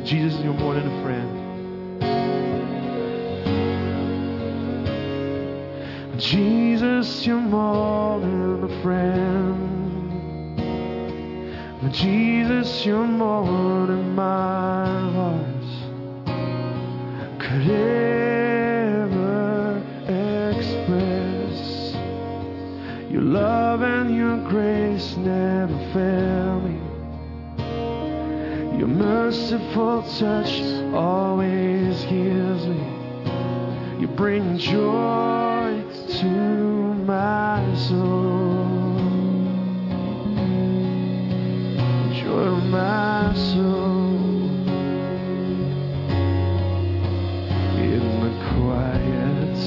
Jesus, you're more than a friend. Jesus, you're more than a friend. Jesus, you're more than my heart could ever express. Your love and your grace never fail me. Your merciful touch always heals me. You bring joy to my soul. Joy to my soul. In the quiet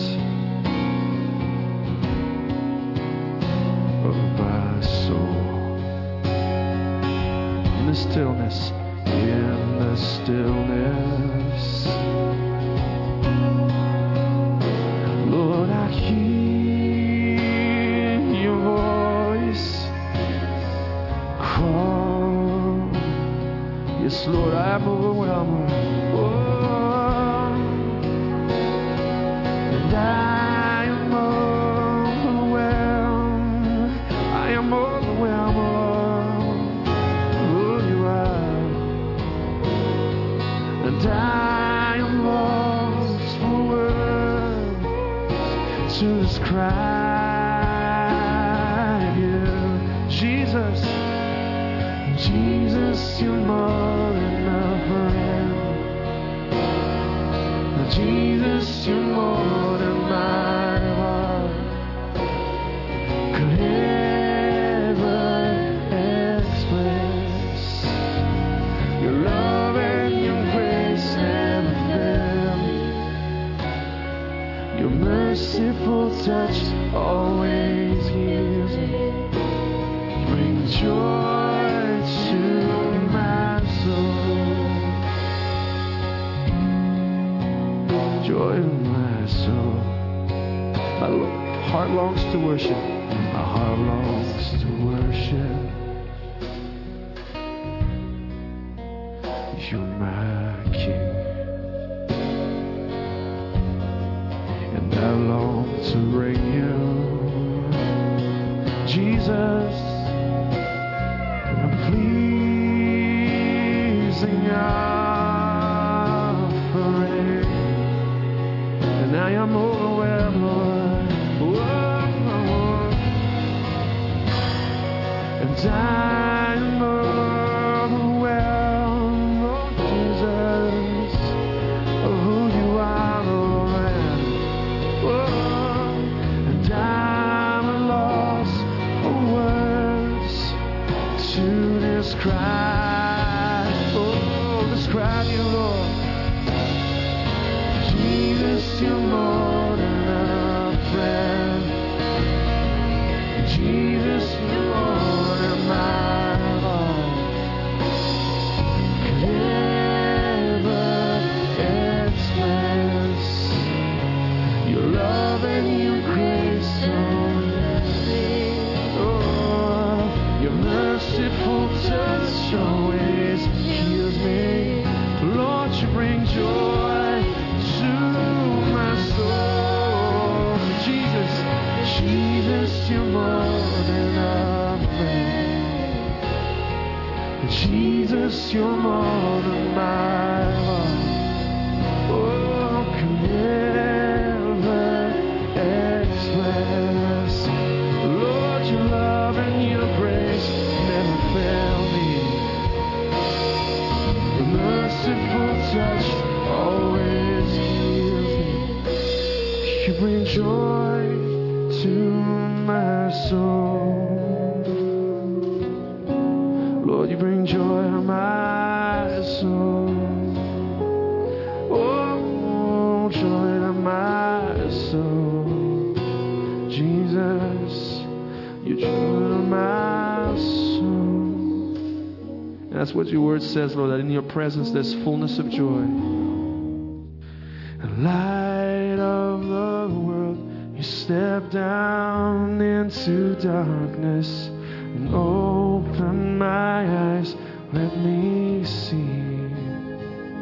of my soul. In the stillness. In the stillness, Lord, I hear your voice call. Yes, Lord, I'm overwhelmed. Oh, and I am overwhelmed. I am overwhelmed. Oh, you are. And I am lost for words to describe you. Jesus, Jesus, you're more than a friend. Jesus, you're more than my heart could ever express. Your love and your grace never fail me. Your merciful touch always heals me. Bring joy to my soul. Joy to my soul. My heart longs to worship. My heart longs to worship. You're my King, and I long to bring you, Jesus, a pleasing offering, and I am overwhelmed, Lord. Whoa. And I am overwhelmed, oh Jesus, of who you are, Lord. Oh, and I'm lost for words to describe. Oh, describe you, Lord. Jesus, you're more than a friend. Jesus, you're more than my heart could ever express. Your love and your grace oh, your merciful touch always heals me. Lord, you bring joy to my soul. Jesus, Jesus, you're more than a friend. Jesus, you're more than my heart. Oh, can never express. Lord, your love and your grace never fail me. Your merciful touch always heals me. You bring joy to my soul. Lord, you bring joy to my soul. Oh, joy to my soul. Jesus, you joy to my soul. And that's what your word says, Lord, that in your presence there's fullness of joy. The light of the world, you step down into darkness and open my eyes, let me see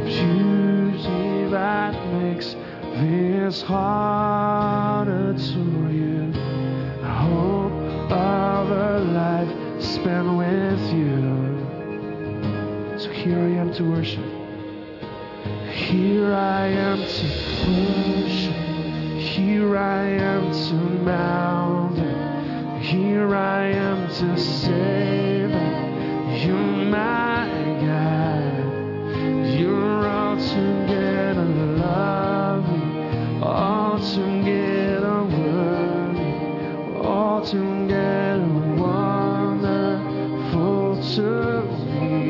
beauty that makes this heart adore you. The hope of a life spent with you. So here I am to worship. Here I am to worship. Here I am to bow down. Here I am to say that you're my God. You're altogether lovely, altogether worthy, altogether wonderful to me.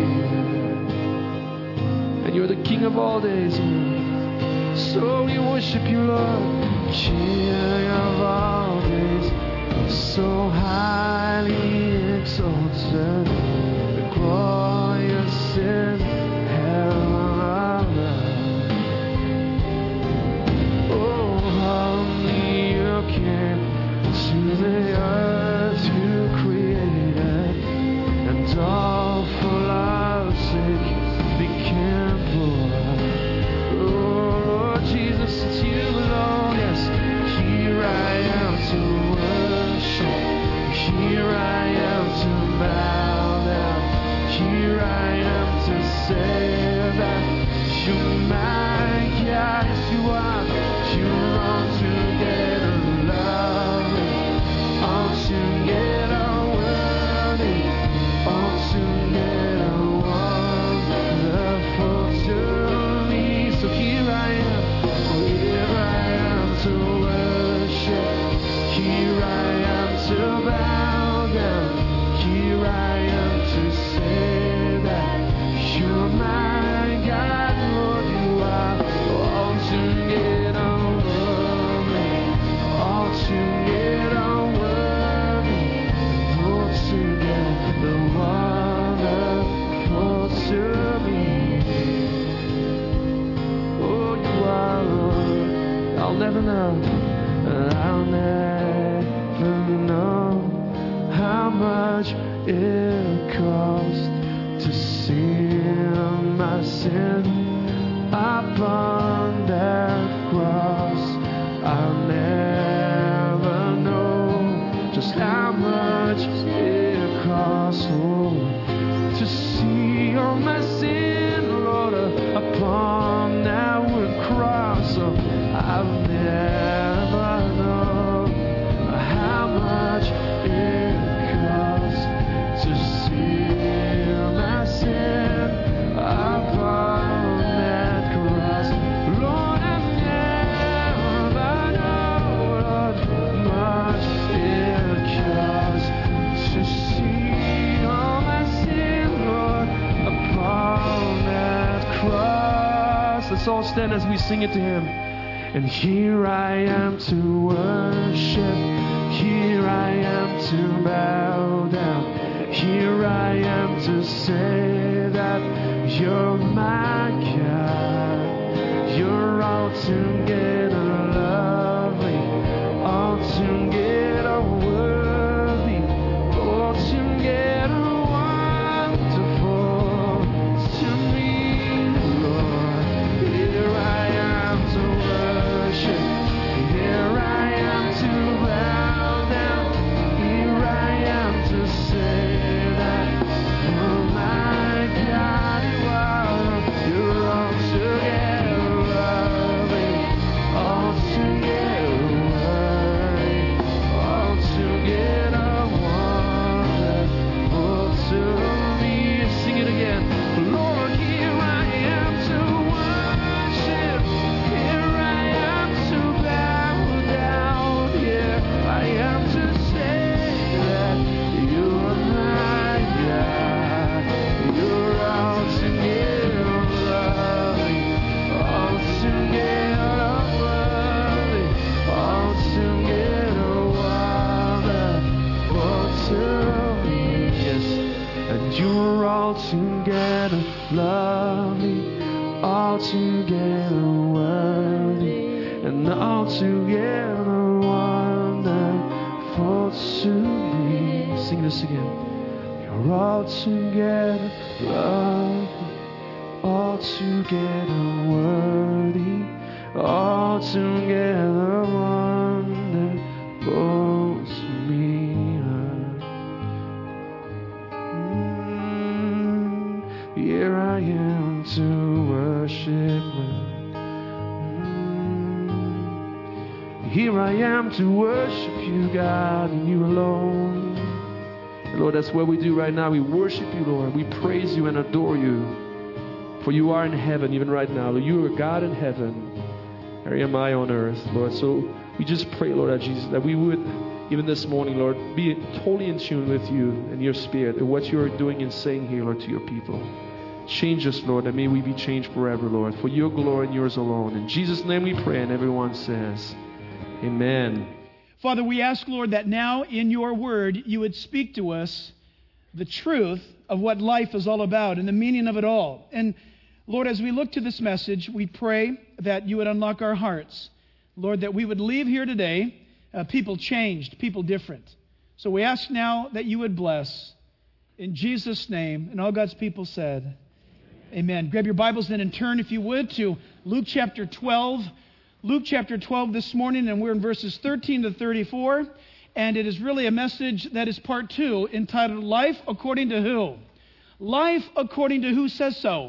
And you're the King of all days. So we worship you, Lord. King of all days, so highly exalted, glorious in heaven above. Oh, humbly you came to the earth you created, and all for love's sake became poor. Oh, Lord Jesus, it's you alone. Yes, here I am to worship. Here I am to bow down. Here I am to say that you're my God. Yes, you are. You're altogether lovely, altogether worthy, altogether wonderful to me. So here I am to worship. Here I am to bow down. Here I am to say that you're my God. Lord, you are altogether worthy, altogether worthy, altogether wonderful to me. Oh, you are, Lord. I'll never know how much it cost to see my sin upon that cross. I'll never know just how much it costs, oh, to see all my sin, Lord, upon that wood cross. Oh, I'll never know how much it costs to see my sin upon that cross. Lord, I never know, Lord, much it costs to see all my sin, Lord, upon that cross. Let's all stand as we sing it to Him. And here I am to worship. Here I am to bow down. Here I am to say that you're my God. You're altogether lovely, altogether worthy, altogether wonderful to me, Lord. Here I am to worship. Here I am to bow down. Here I am to say that you're my God. You are. You're altogether lovely, altogether worthy, altogether wonderful to me. Sing it again. Lord, here I am to worship. Here I am to bow down. Here I am to say that you're my God. You're altogether lovely, altogether worthy, altogether wonderful to me. Yes, and you're altogether lovely, altogether worthy, and altogether wonderful to me. Sing this again. You're altogether lovely, altogether worthy, altogether wonderful to me. Here I am to worship you. Here I am to worship you, God, and you alone. And Lord, that's what we do right now. We worship you, Lord. We praise you and adore you. For you are in heaven even right now. You are God in heaven. Here am I on earth, Lord. So we just pray, Lord, that Jesus, that we would, even this morning, Lord, be totally in tune with you and your spirit and what you are doing and saying here, Lord, to your people. Change us, Lord, and may we be changed forever, Lord, for your glory and yours alone. In Jesus' name we pray, and everyone says, amen. Father, we ask, Lord, that now in your word you would speak to us the truth of what life is all about and the meaning of it all. And Lord, as we look to this message, we pray that you would unlock our hearts. Lord, that we would leave here today people changed, people different. So we ask now that you would bless in Jesus' name. And all God's people said, amen. Grab your Bibles then and turn, if you would, to Luke chapter 12. Luke chapter 12 this morning, and we're in verses 13 to 34. And it is really a message that is part 2, entitled, Life According to Who? Life according to who says so?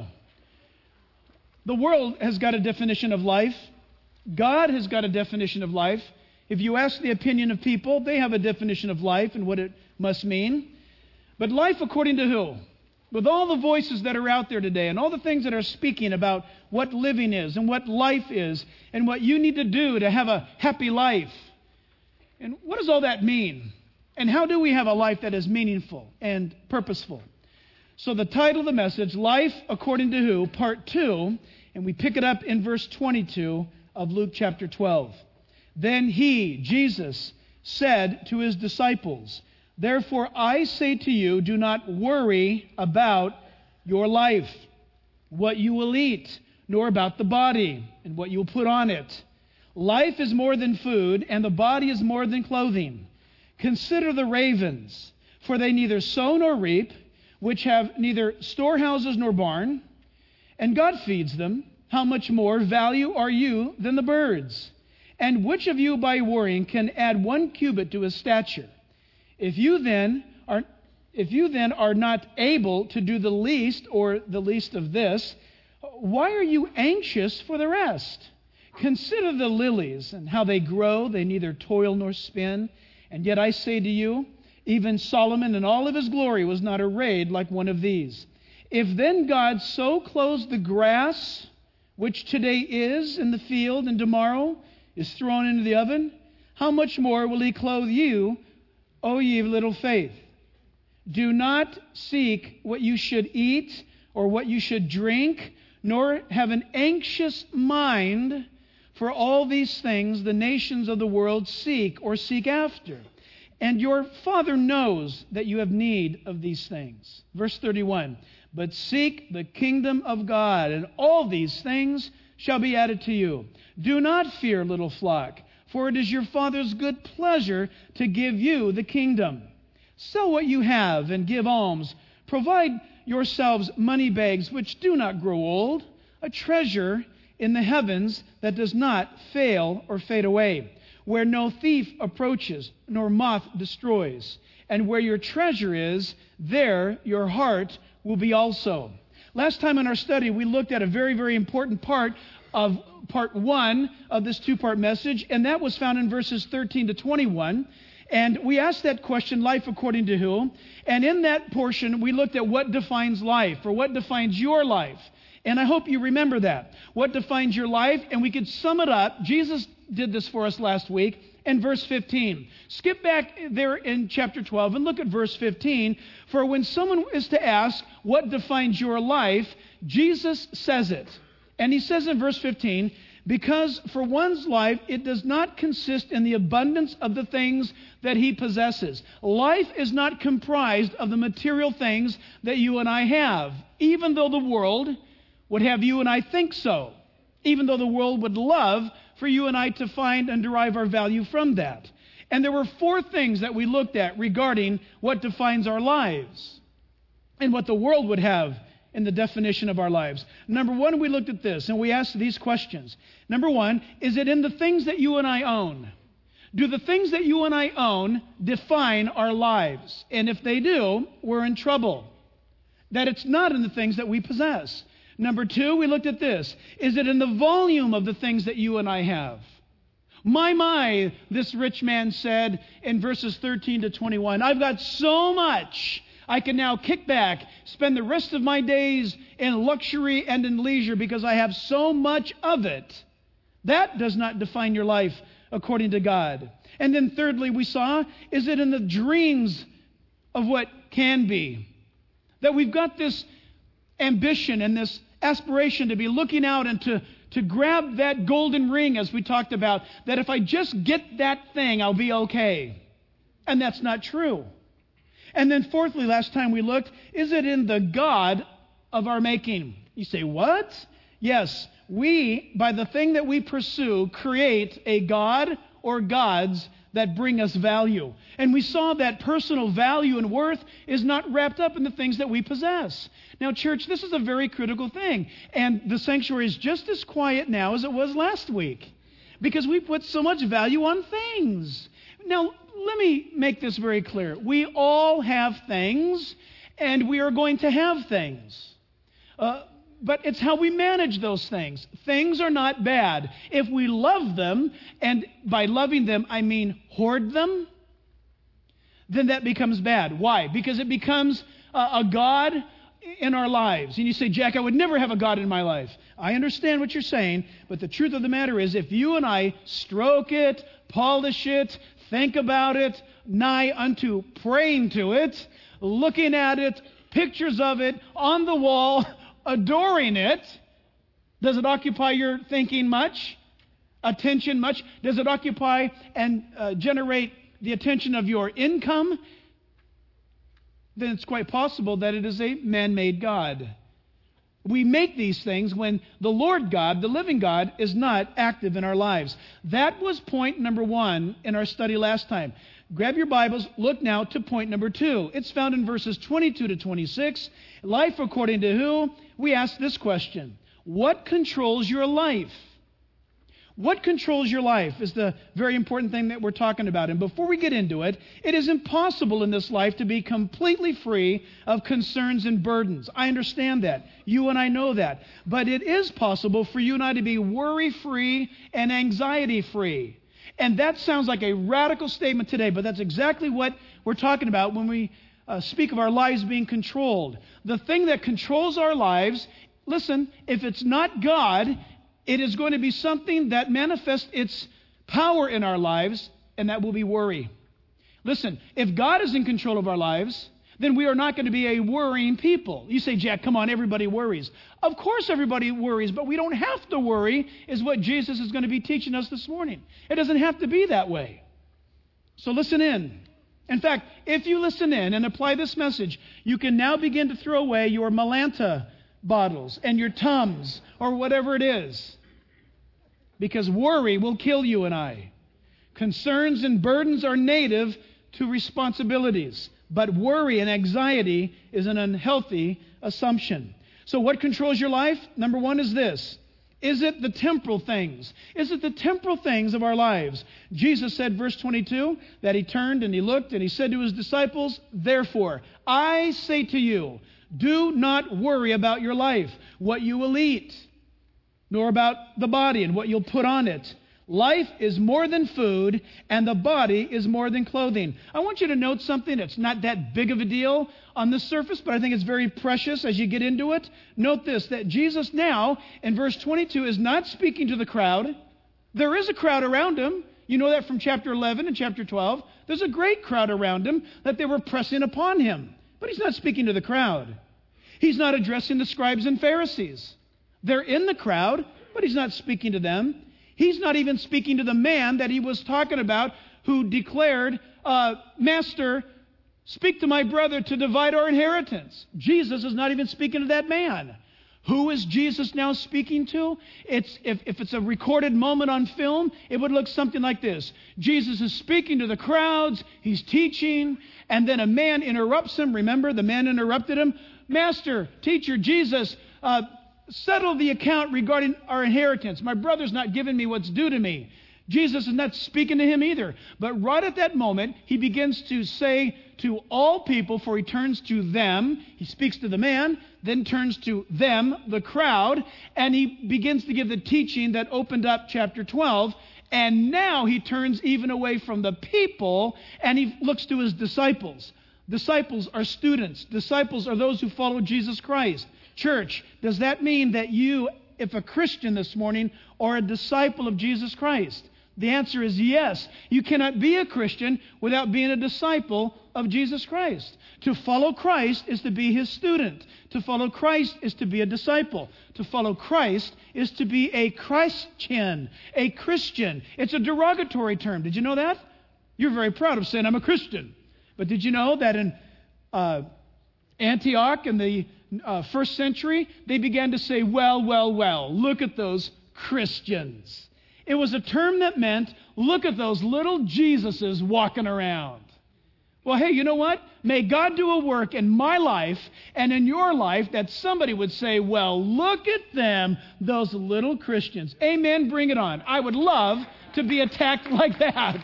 The world has got a definition of life. God has got a definition of life. If you ask the opinion of people, they have a definition of life and what it must mean. But life according to who? With all the voices that are out there today and all the things that are speaking about what living is and what life is and what you need to do to have a happy life. And what does all that mean? And how do we have a life that is meaningful and purposeful? So the title of the message, Life According to Who, Part 2, and we pick it up in verse 22 of Luke chapter 12. Then he, Jesus, said to his disciples, therefore I say to you, do not worry about your life, what you will eat, nor about the body, and what you will put on it. Life is more than food, and the body is more than clothing. Consider the ravens, for they neither sow nor reap, which have neither storehouses nor barn, and God feeds them. How much more value are you than the birds? And which of you by worrying can add 1 cubit to his stature? If you then are not able to do the least or the least of this, why are you anxious for the rest? Consider the lilies and how they grow. They neither toil nor spin. And yet I say to you, even Solomon in all of his glory was not arrayed like one of these. If then God so clothes the grass, which today is in the field and tomorrow is thrown into the oven, how much more will he clothe you, O ye of little faith? Do not seek what you should eat or what you should drink, nor have an anxious mind, for all these things the nations of the world seek or seek after. And your Father knows that you have need of these things. Verse 31, but seek the kingdom of God, and all these things shall be added to you. Do not fear, little flock, for it is your Father's good pleasure to give you the kingdom. Sell what you have and give alms. Provide yourselves money bags which do not grow old, a treasure in the heavens that does not fail or fade away, where no thief approaches nor moth destroys. And where your treasure is, there your heart will be also. Last time in our study, we looked at a very, very important part of part 1 of this 2-part message, and that was found in verses 13 to 21. And we asked that question, life according to who? And in that portion, we looked at what defines life, or what defines your life. And I hope you remember that. What defines your life? And we could sum it up. Jesus did this for us last week in verse 15. Skip back there in chapter 12 and look at verse 15. For when someone is to ask what defines your life, Jesus says it. And he says in verse 15, because for one's life, it does not consist in the abundance of the things that he possesses. Life is not comprised of the material things that you and I have, even though the world would have you and I think so, even though the world would love for you and I to find and derive our value from that. And there were 4 things that we looked at regarding what defines our lives and what the world would have in the definition of our lives. Number one, we looked at this and we asked these questions. Number one, is it in the things that you and I own? Do the things that you and I own define our lives? And if they do, we're in trouble. That it's not in the things that we possess. Number two, we looked at this. Is it in the volume of the things that you and I have? My, this rich man said in verses 13 to 21, I've got so much. I can now kick back, spend the rest of my days in luxury and in leisure because I have so much of it. That does not define your life according to God. And then thirdly, we saw, is it in the dreams of what can be? That we've got this ambition and this aspiration to be looking out and to grab that golden ring, as we talked about, that if I just get that thing, I'll be okay. And that's not true. And then fourthly, last time we looked, is it in the God of our making? You say, what? Yes, we, by the thing that we pursue, create a God or gods that bring us value. And we saw that personal value and worth is not wrapped up in the things that we possess. Now, church, this is a very critical thing. And the sanctuary is just as quiet now as it was last week because we put so much value on things. Now, let me make this very clear. We all have things, and we are going to have things. But it's how we manage those things. Things are not bad. If we love them, and by loving them, I mean hoard them, then that becomes bad. Why? Because it becomes a God in our lives. And you say, Jack, I would never have a God in my life. I understand what you're saying, but the truth of the matter is, if you and I stroke it, polish it, think about it, nigh unto praying to it, looking at it, pictures of it on the wall, adoring it, does it occupy your thinking much? Attention much? Does it occupy and generate the attention of your income? Then it's quite possible that it is a man-made God. We make these things when the Lord God, the living God, is not active in our lives. That was point number one in our study last time. Grab your Bibles, look now to point number two. It's found in verses 22 to 26. Life according to who? We ask this question. What controls your life? What controls your life is the very important thing that we're talking about. And before we get into it, it is impossible in this life to be completely free of concerns and burdens. I understand that. You and I know that. But it is possible for you and I to be worry-free and anxiety-free. And that sounds like a radical statement today, but that's exactly what we're talking about when we speak of our lives being controlled. The thing that controls our lives, listen, if it's not God, it is going to be something that manifests its power in our lives, and that will be worry. Listen, if God is in control of our lives, then we are not going to be a worrying people. You say, Jack, come on, everybody worries. Of course everybody worries, but we don't have to worry, is what Jesus is going to be teaching us this morning. It doesn't have to be that way. So listen in. In fact, if you listen in and apply this message, you can now begin to throw away your Malanta bottles and your Tums or whatever it is. Because worry will kill you and I. Concerns and burdens are native to responsibilities. But worry and anxiety is an unhealthy assumption. So what controls your life? Number one is this. Is it the temporal things? Is it the temporal things of our lives? Jesus said, verse 22, that he turned and he looked and he said to his disciples, therefore, I say to you, do not worry about your life, what you will eat, nor about the body and what you'll put on it. Life is more than food, and the body is more than clothing. I want you to note something that's not that big of a deal on the surface, but I think it's very precious as you get into it. Note this, that Jesus now, in verse 22, is not speaking to the crowd. There is a crowd around him. You know that from chapter 11 and chapter 12. There's a great crowd around him that they were pressing upon him. But he's not speaking to the crowd. He's not addressing the scribes and Pharisees. They're in the crowd, but he's not speaking to them. He's not even speaking to the man that he was talking about who declared, Master, speak to my brother to divide our inheritance. Jesus is not even speaking to that man. Who is Jesus now speaking to? If it's a recorded moment on film, it would look something like this. Jesus is speaking to the crowds. He's teaching. And then a man interrupts him. Remember, the man interrupted him. Master, teacher, Jesus, settle the account regarding our inheritance. My brother's not giving me what's due to me. Jesus is not speaking to him either. But right at that moment, he begins to say to all people, for he turns to them. He speaks to the man, then turns to them, the crowd, and he begins to give the teaching that opened up chapter 12. And now he turns even away from the people, and he looks to his disciples. Disciples are students. Disciples are those who follow Jesus Christ. Church, does that mean that you, if a Christian this morning, are a disciple of Jesus Christ? The answer is yes. You cannot be a Christian without being a disciple of Jesus Christ. To follow Christ is to be his student. To follow Christ is to be a disciple. To follow Christ is to be a Christian, a Christian. It's a derogatory term. Did you know that? You're very proud of saying, I'm a Christian. But did you know that in Antioch in the first century, they began to say, well, look at those Christians. It was a term that meant, look at those little Jesuses walking around. Well, hey, you know what? May God do a work in my life and in your life that somebody would say, well, look at them, those little Christians. Amen, bring it on. I would love to be attacked like that.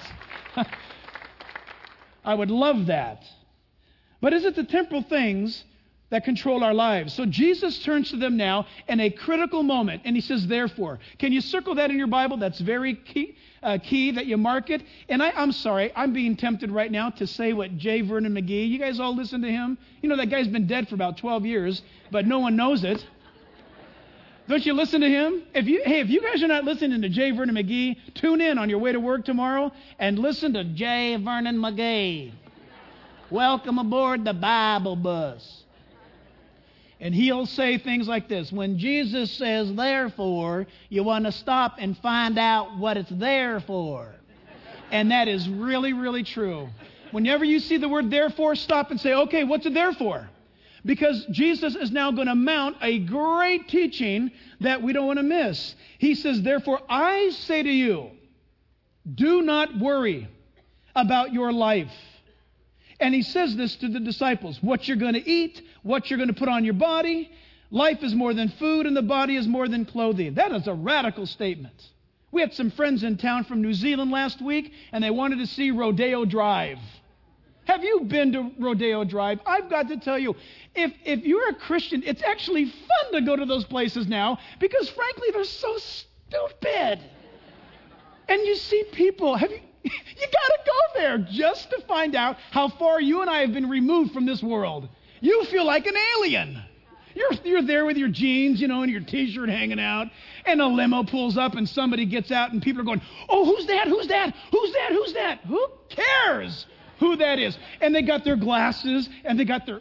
I would love that. But is it the temporal things that control our lives? So Jesus turns to them now in a critical moment, and he says, therefore. Can you circle that in your Bible? That's very key that you mark it. And I'm sorry, I'm being tempted right now to say what J. Vernon McGee, you guys all listen to him? You know, that guy's been dead for about 12 years, but no one knows it. Don't you listen to him? If you guys are not listening to J. Vernon McGee, tune in on your way to work tomorrow and listen to J. Vernon McGee. Welcome aboard the Bible bus. And he'll say things like this. When Jesus says, therefore, you want to stop and find out what it's there for. And that is really, really true. Whenever you see the word therefore, stop and say, okay, what's it there for? Because Jesus is now going to mount a great teaching that we don't want to miss. He says, therefore, I say to you, do not worry about your life. And he says this to the disciples, what you're going to eat, what you're going to put on your body. Life is more than food and the body is more than clothing. That is a radical statement. We had some friends in town from New Zealand last week, and they wanted to see Rodeo Drive. Have you been to Rodeo Drive? I've got to tell you, if you're a Christian, it's actually fun to go to those places now because, frankly, they're so stupid. And you see people, you got to go there just to find out how far you and I have been removed from this world. You feel like an alien. You're there with your jeans, and your T-shirt hanging out, and a limo pulls up and somebody gets out and people are going, oh, who's that? Who's that? Who's that? Who's that? Who cares who that is? And they got their glasses and they got their...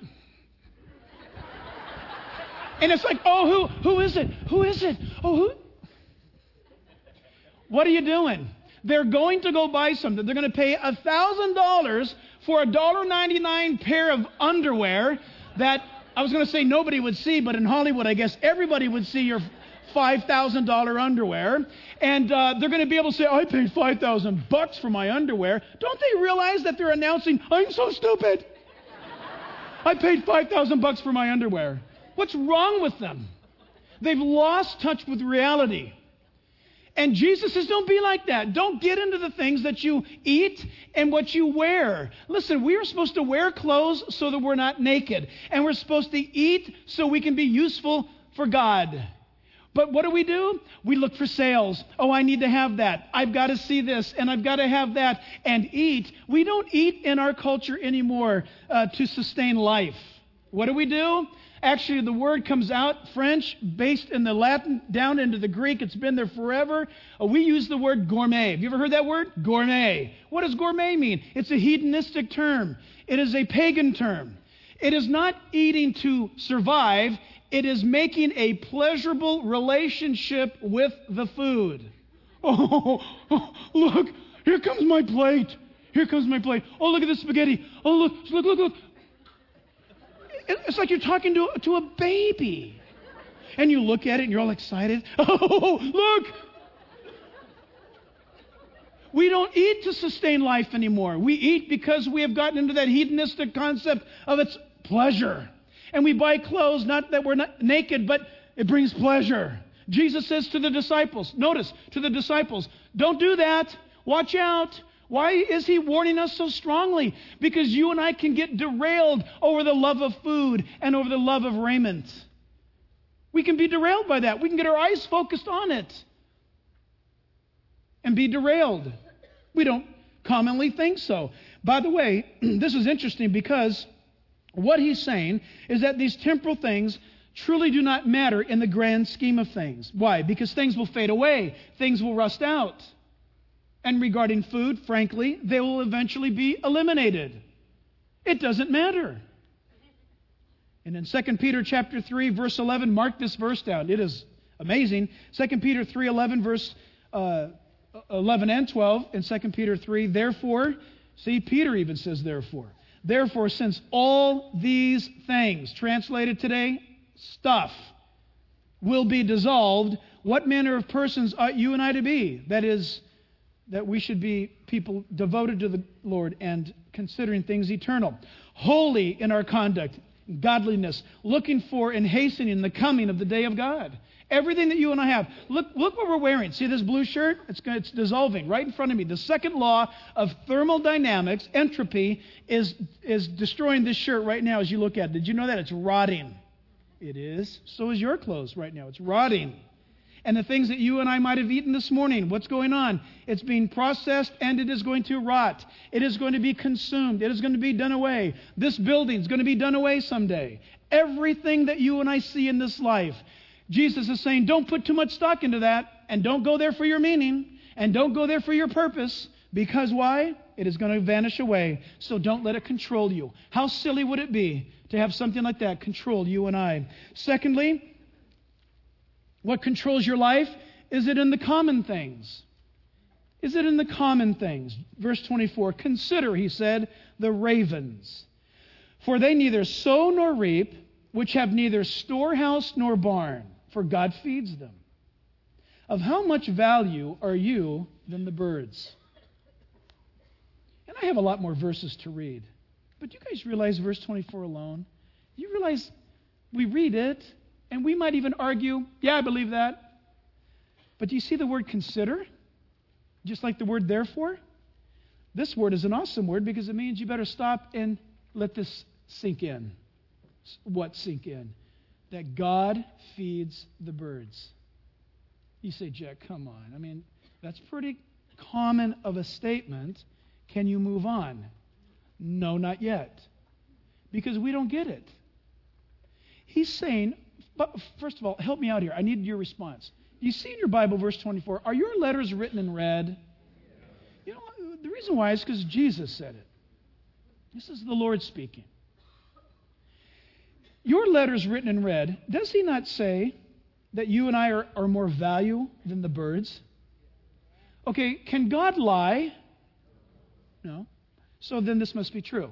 And it's like, oh, who is it? Who is it? Oh, who? What are you doing? They're going to go buy something. They're going to pay $1,000 for a $1.99 pair of underwear that I was going to say nobody would see, but in Hollywood, I guess everybody would see your $5,000 underwear. And they're going to be able to say, I paid $5,000 for my underwear. Don't they realize that they're announcing, I'm so stupid. I paid $5,000 for my underwear. What's wrong with them? They've lost touch with reality. And Jesus says, don't be like that. Don't get into the things that you eat and what you wear. Listen, we are supposed to wear clothes so that we're not naked. And we're supposed to eat so we can be useful for God. But what do? We look for sales. Oh, I need to have that. I've got to see this and I've got to have that. And eat. We don't eat in our culture anymore to sustain life. What do? Actually, the word comes out, French, based in the Latin, down into the Greek. It's been there forever. We use the word gourmet. Have you ever heard that word? Gourmet. What does gourmet mean? It's a hedonistic term. It is a pagan term. It is not eating to survive. It is making a pleasurable relationship with the food. Oh, look, here comes my plate. Here comes my plate. Oh, look at the spaghetti. Oh, look. It's like you're talking to a baby. And you look at it and you're all excited. Oh, look. We don't eat to sustain life anymore. We eat because we have gotten into that hedonistic concept of its pleasure. And we buy clothes, not that we're not naked, but it brings pleasure. Jesus says to the disciples, notice, to the disciples, don't do that. Watch out. Why is he warning us so strongly? Because you and I can get derailed over the love of food and over the love of raiment. We can be derailed by that. We can get our eyes focused on it and be derailed. We don't commonly think so. By the way, this is interesting because what he's saying is that these temporal things truly do not matter in the grand scheme of things. Why? Because things will fade away. Things will rust out. And regarding food, frankly, they will eventually be eliminated. It doesn't matter. And in 2 Peter chapter 3, verse 11, mark this verse down. It is amazing. 2 Peter 3:11, verse 11 and 12, in 2 Peter 3, therefore, see, Peter even says therefore. Therefore, since all these things, translated today, stuff, will be dissolved, what manner of persons ought you and I to be? That is, that we should be people devoted to the Lord and considering things eternal. Holy in our conduct, godliness, looking for and hastening the coming of the day of God. Everything that you and I have. Look what we're wearing. See this blue shirt? It's dissolving right in front of me. The second law of thermodynamics, entropy, is destroying this shirt right now as you look at it. Did you know that? It's rotting. It is. So is your clothes right now. It's rotting. And the things that you and I might have eaten this morning, what's going on? It's being processed and it is going to rot. It is going to be consumed. It is going to be done away. This building is going to be done away someday. Everything that you and I see in this life, Jesus is saying, don't put too much stock into that, and don't go there for your meaning, and don't go there for your purpose, because why? It is going to vanish away, so don't let it control you. How silly would it be to have something like that control you and I? Secondly, what controls your life? Is it in the common things? Is it in the common things? Verse 24, consider, he said, the ravens, for they neither sow nor reap, which have neither storehouse nor barn, for God feeds them. Of how much value are you than the birds? And I have a lot more verses to read. But you guys realize verse 24 alone? You realize we read it, and we might even argue, yeah, I believe that. But do you see the word consider? Just like the word therefore? This word is an awesome word because it means you better stop and let this sink in. What sink in? That God feeds the birds. You say, Jack, come on. I mean, that's pretty common of a statement. Can you move on? No, not yet. Because we don't get it. He's saying, but first of all, help me out here. I need your response. You see in your Bible, verse 24, are your letters written in red? You know, the reason why is because Jesus said it. This is the Lord speaking. Your letters written in red, does he not say that you and I are more value than the birds? Okay, can God lie? No. So then this must be true.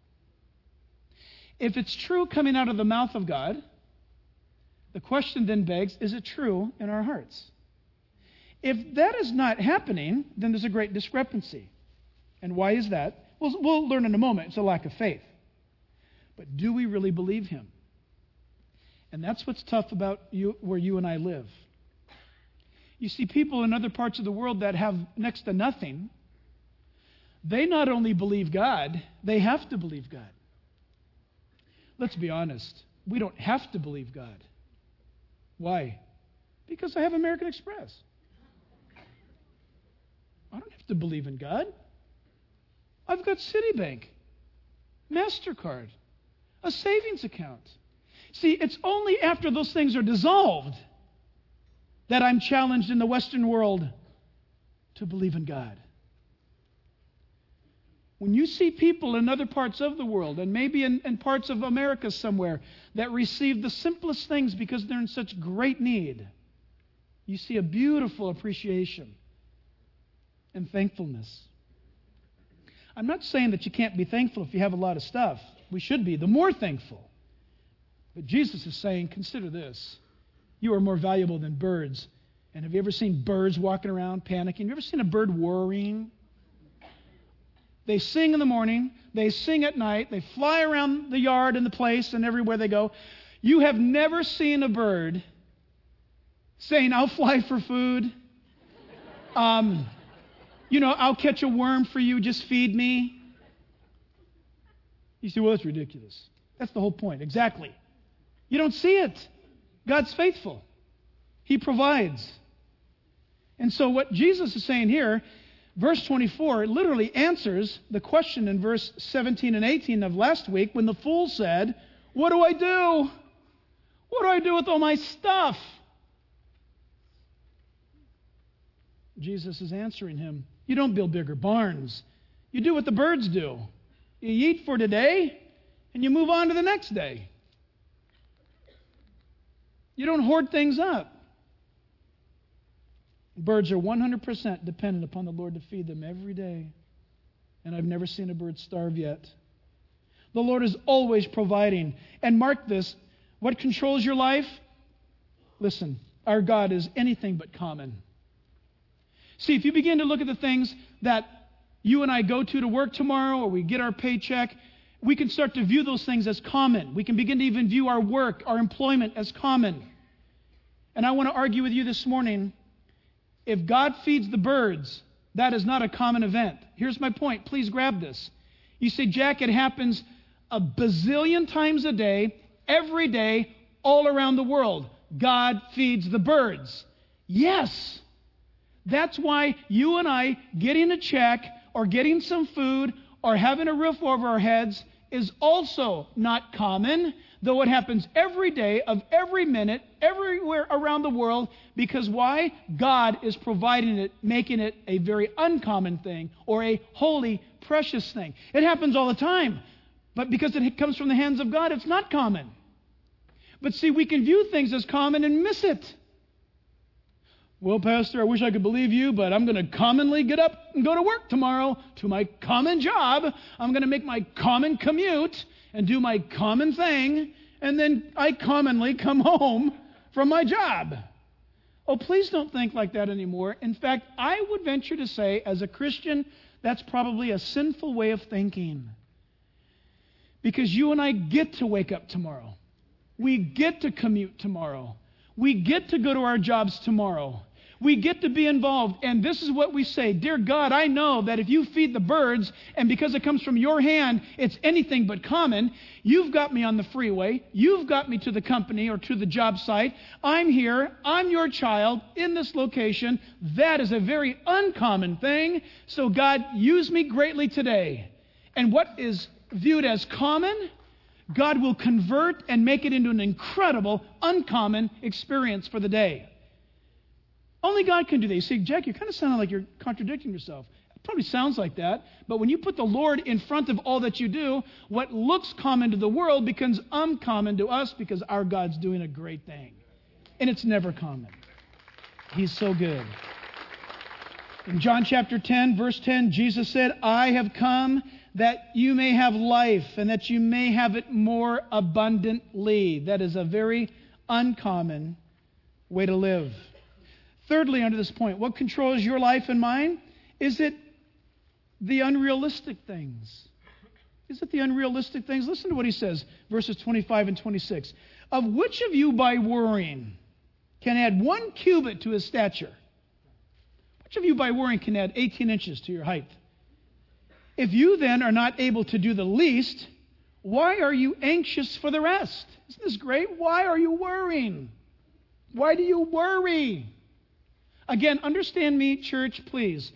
If it's true coming out of the mouth of God, the question then begs, is it true in our hearts? If that is not happening, then there's a great discrepancy. And why is that? We'll learn in a moment. It's a lack of faith. But do we really believe him? And that's what's tough about where you and I live. You see, people in other parts of the world that have next to nothing, they not only believe God, they have to believe God. Let's be honest. We don't have to believe God. Why? Because I have American Express. I don't have to believe in God. I've got Citibank, MasterCard, a savings account. See, it's only after those things are dissolved that I'm challenged in the Western world to believe in God. When you see people in other parts of the world, and maybe in parts of America somewhere, that receive the simplest things because they're in such great need, you see a beautiful appreciation and thankfulness. I'm not saying that you can't be thankful if you have a lot of stuff. We should be. The more thankful. But Jesus is saying, consider this. You are more valuable than birds. And have you ever seen birds walking around panicking? Have you ever seen a bird worrying? They sing in the morning. They sing at night. They fly around the yard and the place and everywhere they go. You have never seen a bird saying, I'll fly for food. I'll catch a worm for you. Just feed me. You say, well, that's ridiculous. That's the whole point. Exactly. You don't see it. God's faithful. He provides. And so what Jesus is saying here, verse 24, literally answers the question in verse 17 and 18 of last week when the fool said, what do I do? What do I do with all my stuff? Jesus is answering him. You don't build bigger barns. You do what the birds do. You eat for today, and you move on to the next day. You don't hoard things up. Birds are 100% dependent upon the Lord to feed them every day. And I've never seen a bird starve yet. The Lord is always providing. And mark this, what controls your life? Listen, our God is anything but common. See, if you begin to look at the things that you and I go to work tomorrow, or we get our paycheck, we can start to view those things as common. We can begin to even view our work, our employment as common. And I want to argue with you this morning, if God feeds the birds, that is not a common event. Here's my point. Please grab this. You say, Jack, it happens a bazillion times a day, every day, all around the world. God feeds the birds. Yes. That's why you and I getting a check or getting some food or having a roof over our heads is also not common, though it happens every day of every minute, everywhere around the world, because why? God is providing it, making it a very uncommon thing or a holy, precious thing. It happens all the time, but because it comes from the hands of God, it's not common. But see, we can view things as common and miss it. Well, Pastor, I wish I could believe you, but I'm going to commonly get up and go to work tomorrow to my common job. I'm going to make my common commute and do my common thing, and then I commonly come home from my job. Oh, please don't think like that anymore. In fact, I would venture to say, as a Christian, that's probably a sinful way of thinking. Because you and I get to wake up tomorrow. We get to commute tomorrow. We get to go to our jobs tomorrow. We get to be involved. And this is what we say. Dear God, I know that if you feed the birds, and because it comes from your hand, it's anything but common. You've got me on the freeway. You've got me to the company or to the job site. I'm here. I'm your child in this location. That is a very uncommon thing. So God, use me greatly today. And what is viewed as common, God will convert and make it into an incredible, uncommon experience for the day. Only God can do that. You say, Jack, you're kind of sounding like you're contradicting yourself. It probably sounds like that. But when you put the Lord in front of all that you do, what looks common to the world becomes uncommon to us because our God's doing a great thing. And it's never common. He's so good. In John chapter 10, verse 10, Jesus said, I have come that you may have life and that you may have it more abundantly. That is a very uncommon way to live. Thirdly, under this point, what controls your life and mine? Is it the unrealistic things? Is it the unrealistic things? Listen to what he says, verses 25 and 26. Of which of you by worrying can add 1 cubit to his stature? Which of you by worrying can add 18 inches to your height? If you then are not able to do the least, why are you anxious for the rest? Isn't this great? Why are you worrying? Why do you worry? Again, understand me, church, please.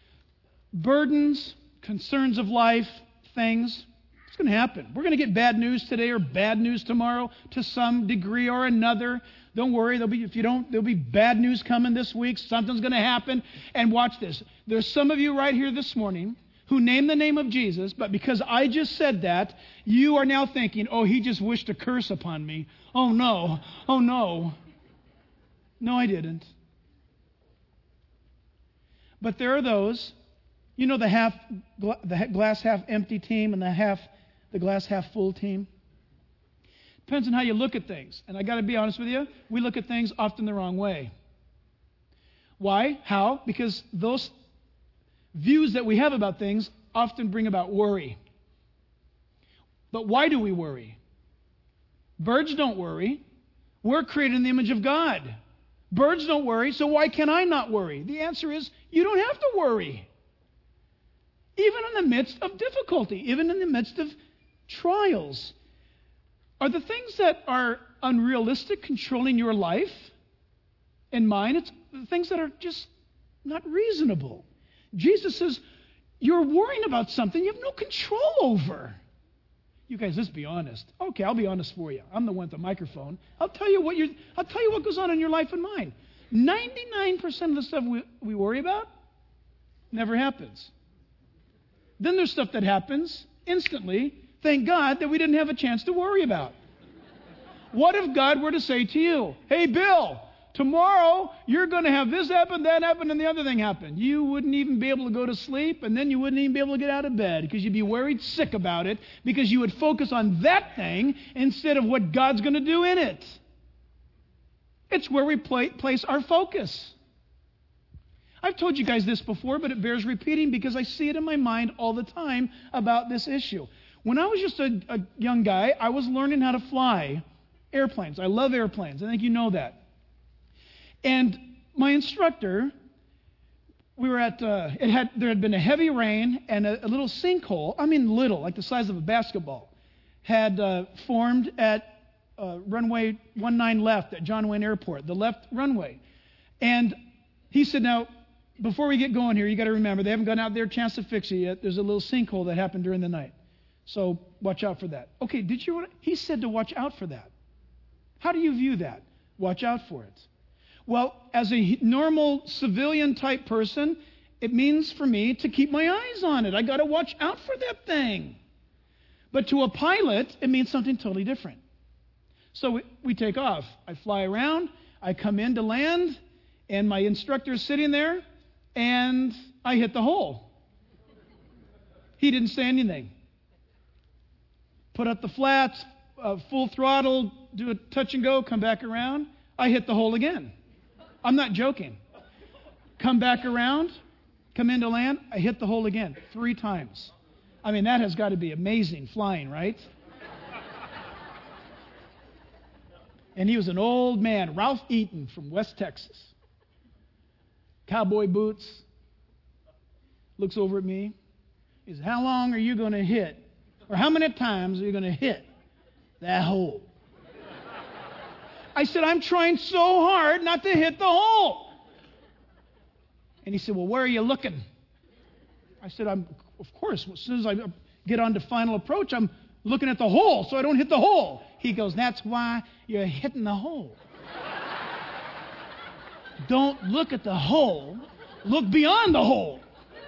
Burdens, concerns of life, things, it's going to happen. We're going to get bad news today or bad news tomorrow to some degree or another. Don't worry, there'll be bad news coming this week. Something's going to happen. And watch this. There's some of you right here this morning who name the name of Jesus, but because I just said that, you are now thinking, oh, he just wished a curse upon me. Oh, no. Oh, no. No, I didn't. But there are those, you know, the glass half empty team and the glass half full team. Depends on how you look at things. And I got to be honest with you, we look at things often the wrong way. Why? How? Because those views that we have about things often bring about worry. But why do we worry? Birds don't worry. We're created in the image of God. Birds don't worry, so why can I not worry? The answer is you don't have to worry. Even in the midst of difficulty, even in the midst of trials. Are the things that are unrealistic controlling your life and mine? It's the things that are just not reasonable. Jesus says, you're worrying about something you have no control over. You guys, let's be honest. Okay, I'll be honest for you. I'm the one with the microphone. I'll tell you what goes on in your life and mine. 99% of the stuff we worry about never happens. Then there's stuff that happens instantly. Thank God that we didn't have a chance to worry about. What if God were to say to you, hey, Bill, tomorrow you're going to have this happen, that happen, and the other thing happen. You wouldn't even be able to go to sleep, and then you wouldn't even be able to get out of bed because you'd be worried sick about it because you would focus on that thing instead of what God's going to do in it. It's where we place our focus. I've told you guys this before, but it bears repeating because I see it in my mind all the time about this issue. When I was just a young guy, I was learning how to fly airplanes. I love airplanes. I think you know that. And my instructor, we were at, there had been a heavy rain and a little sinkhole, little, like the size of a basketball, had formed at runway 19 left at John Wayne Airport, the left runway. And he said, now, before we get going here, you got to remember, they haven't gotten out there a chance to fix it yet. There's a little sinkhole that happened during the night. So watch out for that. Okay, he said to watch out for that. How do you view that? Watch out for it. Well, as a normal civilian type person, it means for me to keep my eyes on it. I got to watch out for that thing. But to a pilot, it means something totally different. So we take off. I fly around. I come in to land, and my instructor is sitting there, and I hit the hole. He didn't say anything. Put up the flaps, full throttle, do a touch and go, come back around. I hit the hole again. I'm not joking. Come back around, come into land, I hit the hole again 3 times. That has got to be amazing flying, right? And he was an old man, Ralph Eaton from West Texas. Cowboy boots. Looks over at me. He says, how long are you going to hit? Or how many times are you going to hit that hole? I said, I'm trying so hard not to hit the hole. And he said, well, where are you looking? I said, of course, as soon as I get on to final approach, I'm looking at the hole so I don't hit the hole. He goes, that's why you're hitting the hole. Don't look at the hole. Look beyond the hole.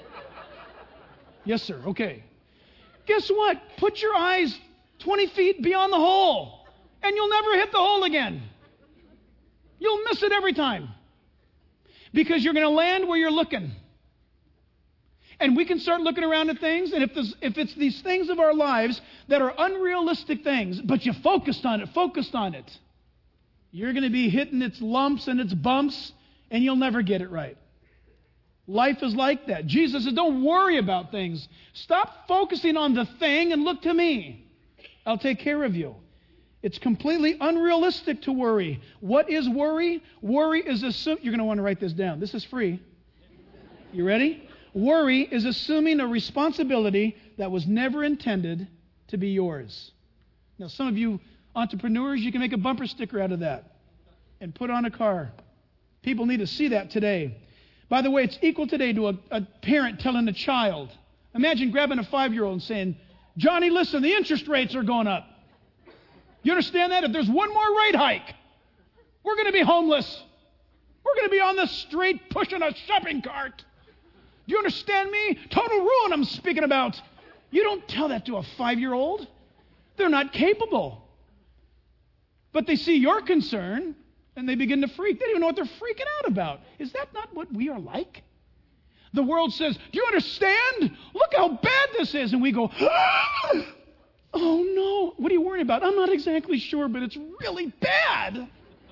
Yes, sir. Okay. Guess what? Put your eyes 20 feet beyond the hole, and you'll never hit the hole again. You'll miss it every time because you're going to land where you're looking. And we can start looking around at things, and if it's these things of our lives that are unrealistic things, but you focused on it, you're going to be hitting its lumps and its bumps, and you'll never get it right. Life is like that. Jesus says, don't worry about things. Stop focusing on the thing and look to me. I'll take care of you. It's completely unrealistic to worry. What is worry? Worry is you're going to want to write this down. This is free. You ready? Worry is assuming a responsibility that was never intended to be yours. Now, some of you entrepreneurs, you can make a bumper sticker out of that and put on a car. People need to see that today. By the way, it's equal today to a parent telling a child. Imagine grabbing a 5-year-old and saying, Johnny, listen, the interest rates are going up. You understand that? If there's one more rate hike, we're going to be homeless. We're going to be on the street pushing a shopping cart. Do you understand me? Total ruin I'm speaking about. You don't tell that to a 5-year-old. They're not capable. But they see your concern, and they begin to freak. They don't even know what they're freaking out about. Is that not what we are like? The world says, do you understand? Look how bad this is. And we go, ah! Oh no, what are you worrying about? I'm not exactly sure, but it's really bad.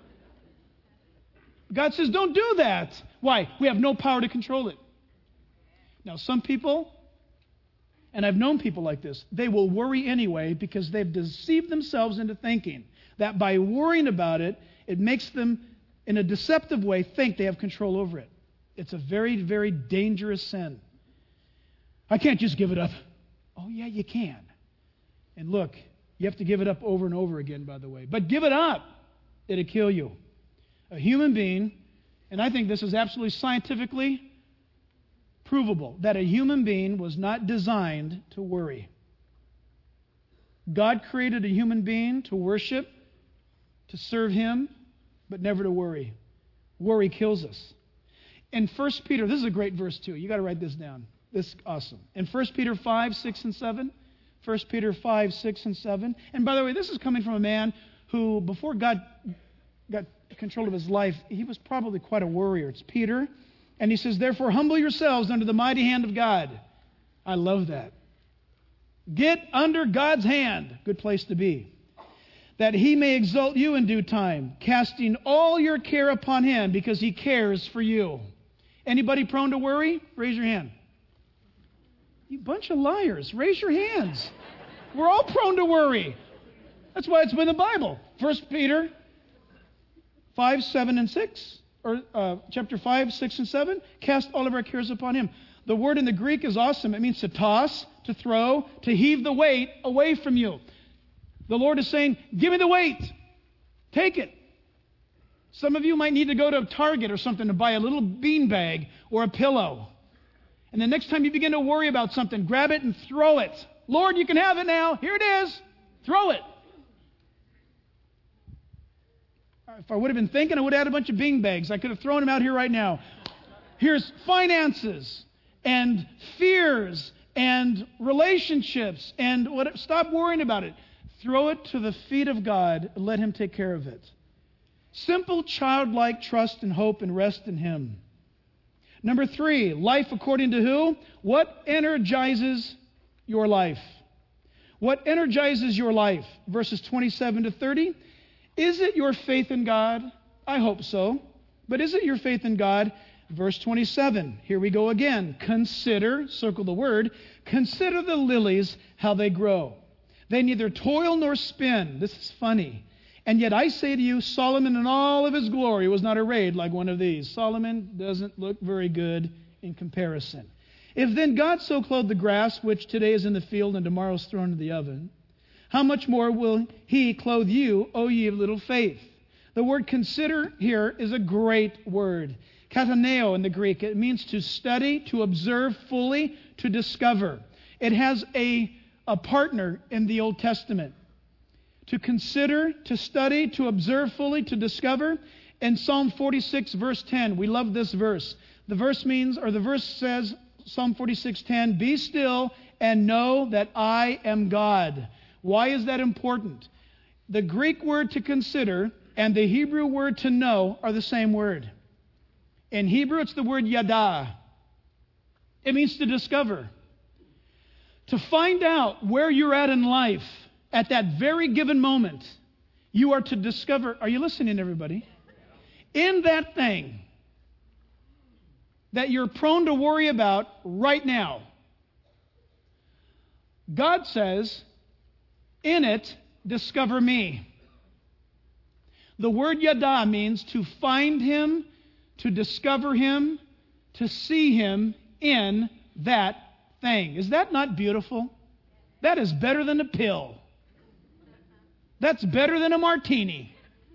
God says, don't do that. Why? We have no power to control it. Now, some people and I've known people like this, they will worry anyway because they've deceived themselves into thinking that by worrying about it, it makes them, in a deceptive way, think they have control over it. It's a very, very dangerous sin. I can't just give it up. Oh, yeah, you can. And look, you have to give it up over and over again, by the way. But give it up. It'll kill you. A human being, and I think this is absolutely scientifically provable, that a human being was not designed to worry. God created a human being to worship, to serve Him, but never to worry. Worry kills us. In 1 Peter, this is a great verse too. You got to write this down. This is awesome. In 1 Peter 5, 6, and 7. 1 Peter 5, 6, and 7. And by the way, this is coming from a man who, before God got control of his life, he was probably quite a worrier. It's Peter. And he says, therefore, humble yourselves under the mighty hand of God. I love that. Get under God's hand. Good place to be. That He may exalt you in due time, casting all your care upon Him because He cares for you. Anybody prone to worry? Raise your hand. You bunch of liars. Raise your hands. We're all prone to worry. That's why it's in the Bible. 1 Peter 5, 7, and 6. Or chapter 5, 6, and 7. Cast all of our cares upon Him. The word in the Greek is awesome. It means to toss, to throw, to heave the weight away from you. The Lord is saying, give me the weight. Take it. Some of you might need to go to Target or something to buy a little bean bag or a pillow. And the next time you begin to worry about something, grab it and throw it. Lord, you can have it now. Here it is. Throw it. If I would have been thinking, I would have had a bunch of bean bags. I could have thrown them out here right now. Here's finances and fears and relationships and what. Stop worrying about it. Throw it to the feet of God and let Him take care of it. Simple, childlike trust and hope and rest in Him. Number 3, life according to who? What energizes your life? What energizes your life? Verses 27 to 30. Is it your faith in God? I hope so. But is it your faith in God? Verse 27. Here we go again. Consider, circle the word, consider the lilies, how they grow. They neither toil nor spin. This is funny. And yet I say to you, Solomon in all of his glory was not arrayed like one of these. Solomon doesn't look very good in comparison. If then God so clothed the grass, which today is in the field and tomorrow is thrown into the oven, how much more will He clothe you, O ye of little faith? The word consider here is a great word. Kataneo in the Greek. It means to study, to observe fully, to discover. It has a partner in the Old Testament. To consider, to study, to observe fully, to discover. In Psalm 46, verse 10, we love this verse. The verse says, Psalm 46:10, be still and know that I am God. Why is that important? The Greek word to consider and the Hebrew word to know are the same word. In Hebrew, it's the word yada. It means to discover. To find out where you're at in life at that very given moment, you are to discover. Are you listening, everybody? In that thing that you're prone to worry about right now, God says, in it, discover me. The word yada means to find Him, to discover Him, to see Him in that thing. Is that not beautiful? That is better than a pill. That's better than a martini.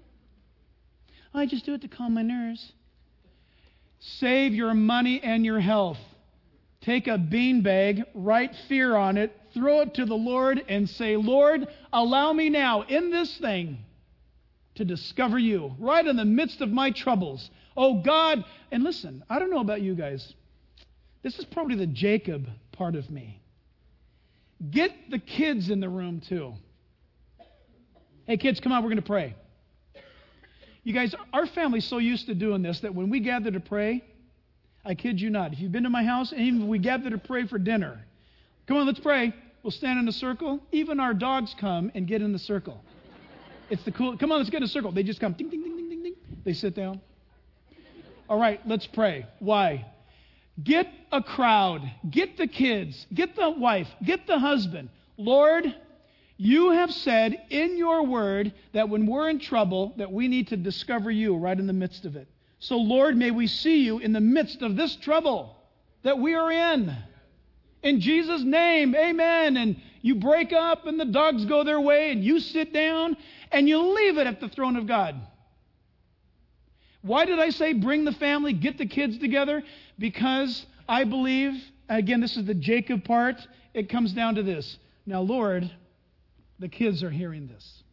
I just do it to calm my nerves. Save your money and your health. Take a beanbag, write fear on it, throw it to the Lord and say, Lord, allow me now in this thing to discover you right in the midst of my troubles. Oh God, and listen, I don't know about you guys. This is probably the Jacob part of me. Get the kids in the room too. Hey kids, come on, we're going to pray. You guys, our family's so used to doing this that when we gather to pray, I kid you not, if you've been to my house, and even if we gather to pray for dinner, come on, let's pray. We'll stand in a circle. Even our dogs come and get in the circle. It's the cool, come on, let's get in a circle. They just come, ding, ding, ding, ding, ding, ding. They sit down. All right, let's pray. Why? Get a crowd. Get the kids. Get the wife. Get the husband. Lord, you have said in your word that when we're in trouble, that we need to discover you right in the midst of it. So, Lord, may we see you in the midst of this trouble that we are in. In Jesus' name, amen. And you break up and the dogs go their way and you sit down and you leave it at the throne of God. Why did I say bring the family, get the kids together? Because I believe, again, this is the Jacob part, it comes down to this. Now, Lord, the kids are hearing this.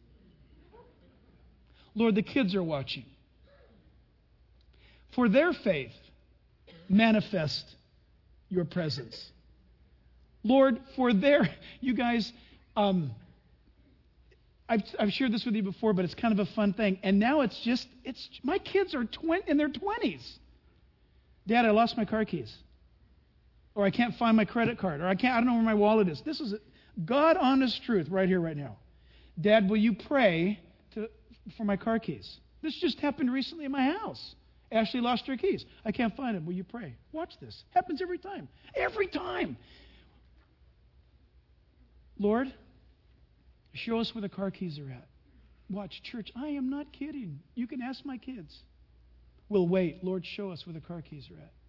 Lord, the kids are watching. For their faith, manifest your presence. Lord, for their, you guys, I've shared this with you before, but it's kind of a fun thing. And now it's my kids are in their 20s. Dad, I lost my car keys. Or I can't find my credit card. Or I don't know where my wallet is. This is God honest truth right here, right now. Dad, will you pray for my car keys? This just happened recently in my house. Ashley lost her keys. I can't find them. Will you pray? Watch this. Happens every time. Every time. Lord, show us where the car keys are at. Watch, church, I am not kidding. You can ask my kids. We'll wait. Lord, show us where the car keys are at.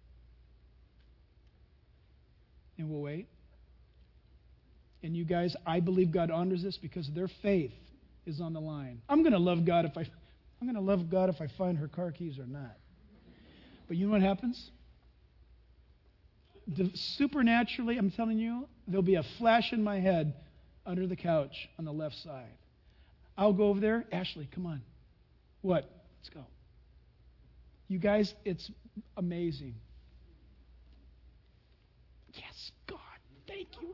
And we'll wait. And you guys, I believe God honors this because their faith is on the line. I'm going to love God if I find her car keys or not. But you know what happens? Supernaturally, I'm telling you, there'll be a flash in my head under the couch on the left side. I'll go over there. Ashley, come on. What? Let's go. You guys, it's amazing. Yes, God, thank you.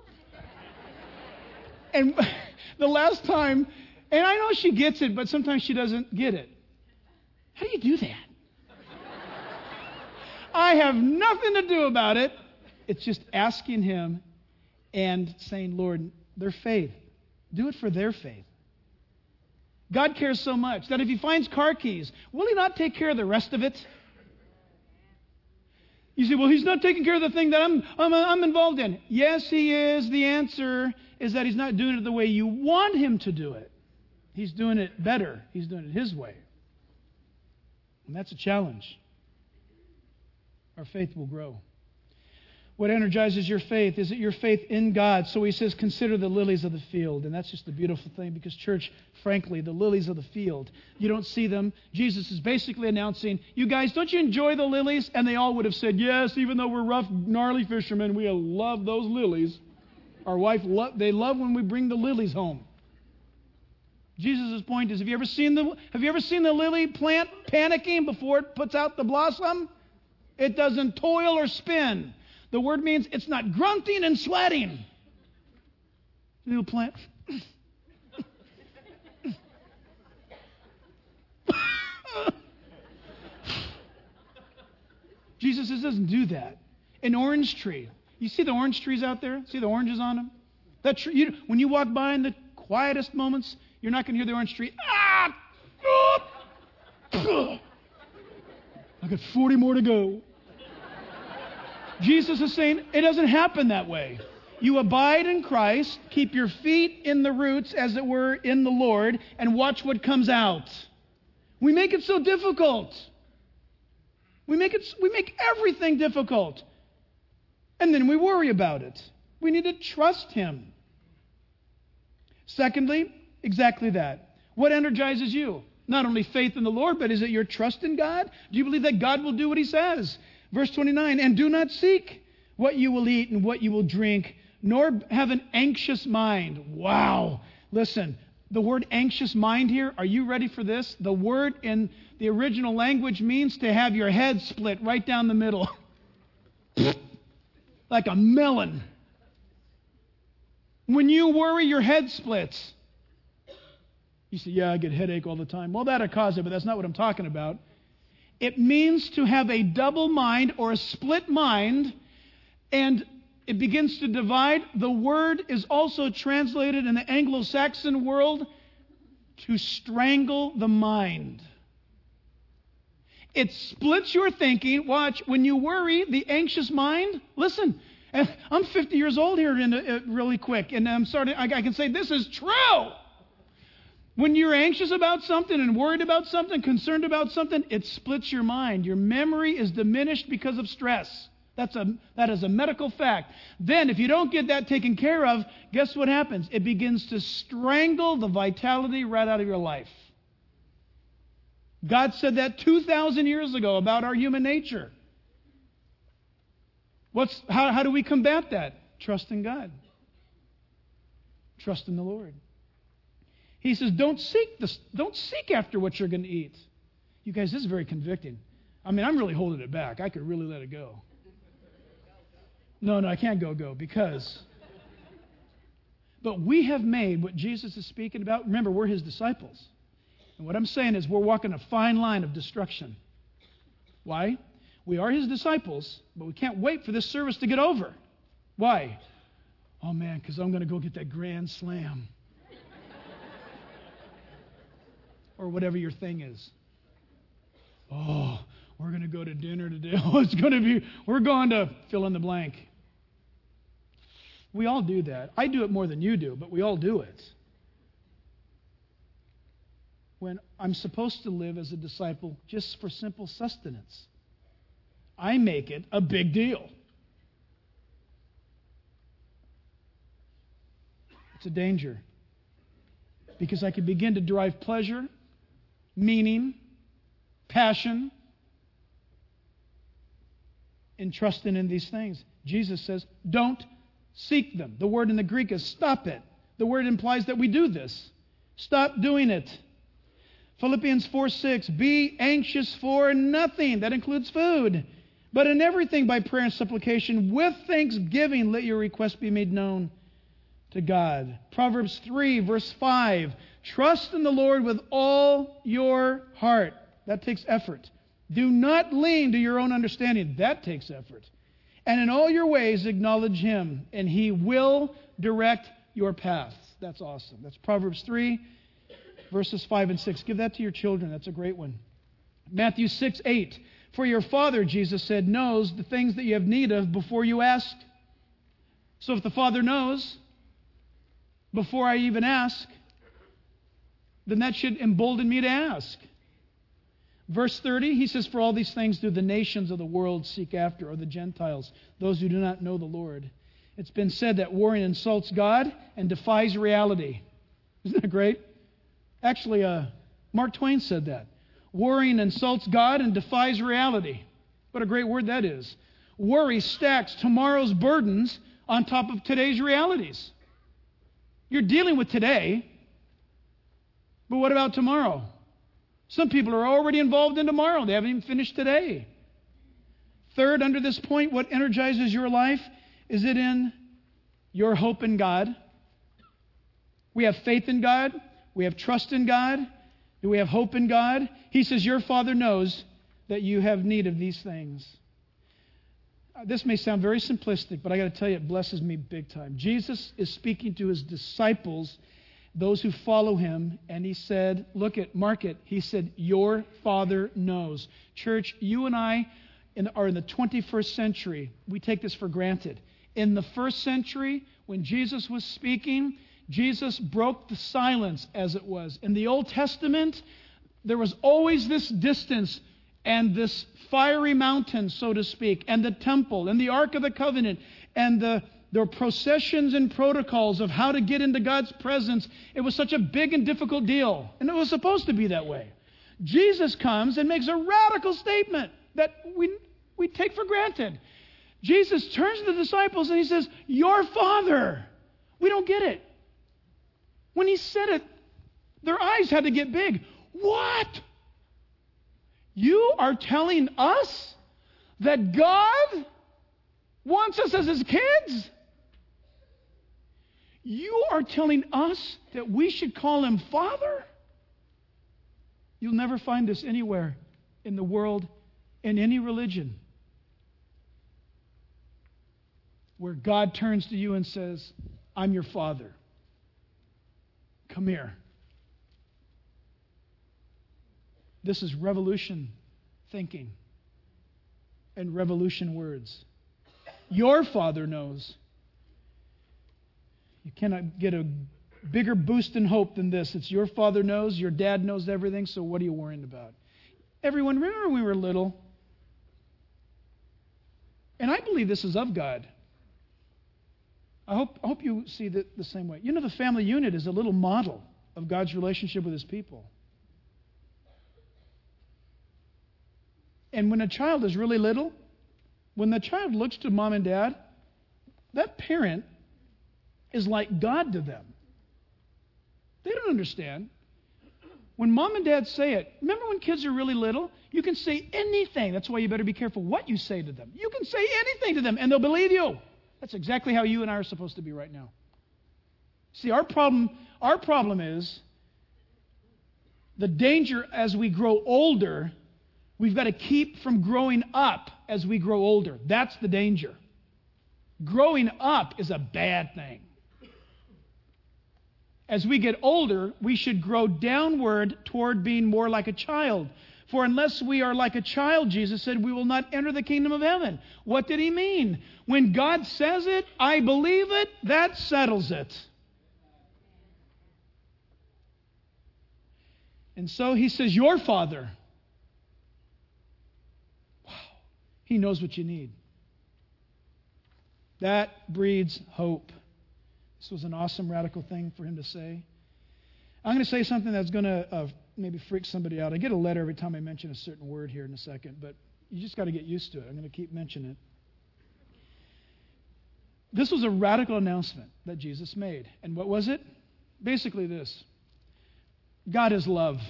And the last time, and I know she gets it, but sometimes she doesn't get it. How do you do that? I have nothing to do about it. It's just asking Him and saying, Lord, their faith. Do it for their faith. God cares so much that if He finds car keys, will He not take care of the rest of it? You say, well, He's not taking care of the thing that I'm involved in. Yes, He is. The answer is that He's not doing it the way you want Him to do it. He's doing it better. He's doing it His way. And that's a challenge. Our faith will grow. What energizes your faith? Is it your faith in God? So He says, consider the lilies of the field. And that's just the beautiful thing because, church, frankly, the lilies of the field, you don't see them. Jesus is basically announcing, you guys, don't you enjoy the lilies? And they all would have said, yes, even though we're rough, gnarly fishermen, we love those lilies. Our wife, they love when we bring the lilies home. Jesus' point is, have you ever seen the lily plant panicking before it puts out the blossom? It doesn't toil or spin. The word means it's not grunting and sweating. Little plant. Jesus says, doesn't do that. An orange tree. You see the orange trees out there? See the oranges on them? That tree, when you walk by in the quietest moments, you're not going to hear the orange tree. Ah! Oh! I got 40 more to go. Jesus is saying it doesn't happen that way. You abide in Christ, keep your feet in the roots, as it were, in the Lord, and watch what comes out. We make it so difficult. We make everything difficult. And then we worry about it. We need to trust Him. Secondly, exactly that. What energizes you? Not only faith in the Lord, but is it your trust in God? Do you believe that God will do what He says? Verse 29, and do not seek what you will eat and what you will drink, nor have an anxious mind. Wow. Listen, the word anxious mind here, are you ready for this? The word in the original language means to have your head split right down the middle. Like a melon. When you worry, your head splits. You say, yeah, I get headache all the time. Well, that'll cause it, but that's not what I'm talking about. It means to have a double mind or a split mind, and it begins to divide. The word is also translated in the Anglo-Saxon world to strangle the mind. It splits your thinking. Watch, when you worry, the anxious mind, listen, I'm 50 years old here really quick, and I can say this is true. When you're anxious about something and worried about something, concerned about something, it splits your mind. Your memory is diminished because of stress. That is a medical fact. Then, if you don't get that taken care of, guess what happens? It begins to strangle the vitality right out of your life. God said that 2,000 years ago about our human nature. How do we combat that? Trust in God. Trust in the Lord. He says, don't seek after what you're going to eat. You guys, this is very convicting. I mean, I'm really holding it back. I could really let it go. No, I can't go because. But we have made what Jesus is speaking about. Remember, we're his disciples. And what I'm saying is we're walking a fine line of destruction. Why? We are his disciples, but we can't wait for this service to get over. Why? Oh, man, because I'm going to go get that grand slam. Or whatever your thing is. Oh, we're going to go to dinner today. Oh, we're going to fill in the blank. We all do that. I do it more than you do, but we all do it. When I'm supposed to live as a disciple just for simple sustenance, I make it a big deal. It's a danger. Because I can begin to derive pleasure, meaning, passion, in trusting in these things. Jesus says, don't seek them. The word in the Greek is stop it. The word implies that we do this. Stop doing it. Philippians 4:6, be anxious for nothing. That includes food. But in everything by prayer and supplication, with thanksgiving, let your requests be made known to God. Proverbs 3, verse 5, trust in the Lord with all your heart. That takes effort. Do not lean to your own understanding. That takes effort. And in all your ways acknowledge him, and he will direct your paths. That's awesome. That's Proverbs 3, verses 5 and 6. Give that to your children. That's a great one. Matthew 6, 8. For your Father, Jesus said, knows the things that you have need of before you ask. So if the Father knows before I even ask, then that should embolden me to ask. Verse 30, he says, for all these things do the nations of the world seek after, or the Gentiles, those who do not know the Lord. It's been said that worrying insults God and defies reality. Isn't that great? Actually, Mark Twain said that. Worrying insults God and defies reality. What a great word that is. Worry stacks tomorrow's burdens on top of today's realities. You're dealing with today, but what about tomorrow? Some people are already involved in tomorrow. They haven't even finished today. Third, under this point, what energizes your life? Is it in your hope in God? We have faith in God. We have trust in God. Do we have hope in God? He says, your Father knows that you have need of these things. This may sound very simplistic, but I got to tell you, it blesses me big time. Jesus is speaking to his disciples, those who follow him, and he said, mark it. He said, your Father knows. Church, you and I are in the 21st century. We take this for granted. In the first century, when Jesus was speaking, Jesus broke the silence, as it was. In the Old Testament, there was always this distance and this fiery mountain, so to speak, and the temple and the Ark of the Covenant and the processions and protocols of how to get into God's presence. It was such a big and difficult deal, and it was supposed to be that way. Jesus comes and makes a radical statement that we take for granted. Jesus turns to the disciples and he says, your Father. We don't get it. When he said it, their eyes had to get big. What? You are telling us that God wants us as his kids? You are telling us that we should call him Father? You'll never find this anywhere in the world, in any religion, where God turns to you and says, I'm your Father. Come here. This is revolution thinking and revolution words. Your Father knows. You cannot get a bigger boost in hope than this. It's your Father knows, your dad knows everything, so what are you worrying about? Everyone, remember when we were little? And I believe this is of God. I hope you see that the same way. You know, the family unit is a little model of God's relationship with His people. And when a child is really little, when the child looks to mom and dad, that parent is like God to them. They don't understand. When mom and dad say it, remember when kids are really little? You can say anything. That's why you better be careful what you say to them. You can say anything to them and they'll believe you. That's exactly how you and I are supposed to be right now. See, our problem is the danger as we grow older, we've got to keep from growing up as we grow older. That's the danger. Growing up is a bad thing. As we get older, we should grow downward toward being more like a child. For unless we are like a child, Jesus said, we will not enter the kingdom of heaven. What did He mean? When God says it, I believe it, that settles it. And so He says, your Father. Wow. He knows what you need. That breeds hope. This was an awesome, radical thing for Him to say. I'm going to say something that's going to maybe freak somebody out. I get a letter every time I mention a certain word here in a second, but you just got to get used to it. I'm going to keep mentioning it. This was a radical announcement that Jesus made. And what was it? Basically this. God is love.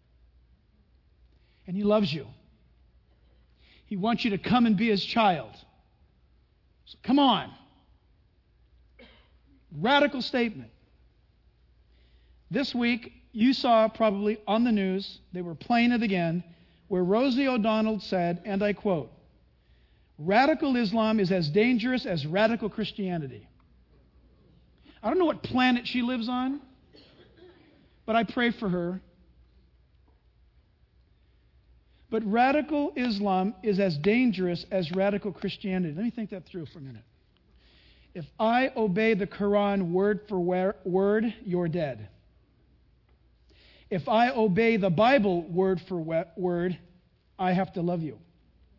And He loves you. He wants you to come and be His child. So come on. Radical statement. This week, you saw probably on the news, they were playing it again, where Rosie O'Donnell said, and I quote, "Radical Islam is as dangerous as radical Christianity." I don't know what planet she lives on, but I pray for her. But radical Islam is as dangerous as radical Christianity. Let me think that through for a minute. If I obey the Quran word for word, you're dead. If I obey the Bible word for word, I have to love you.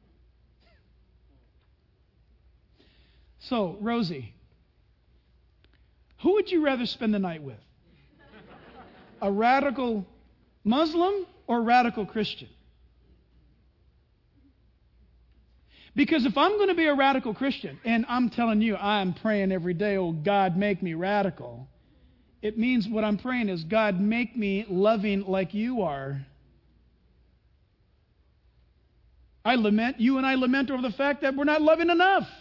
So, Rosie, who would you rather spend the night with? A radical Muslim or a radical Christian? Because if I'm going to be a radical Christian, and I'm telling you, I'm praying every day, oh God, make me radical. It means what I'm praying is, God, make me loving like you are. You and I lament over the fact that we're not loving enough.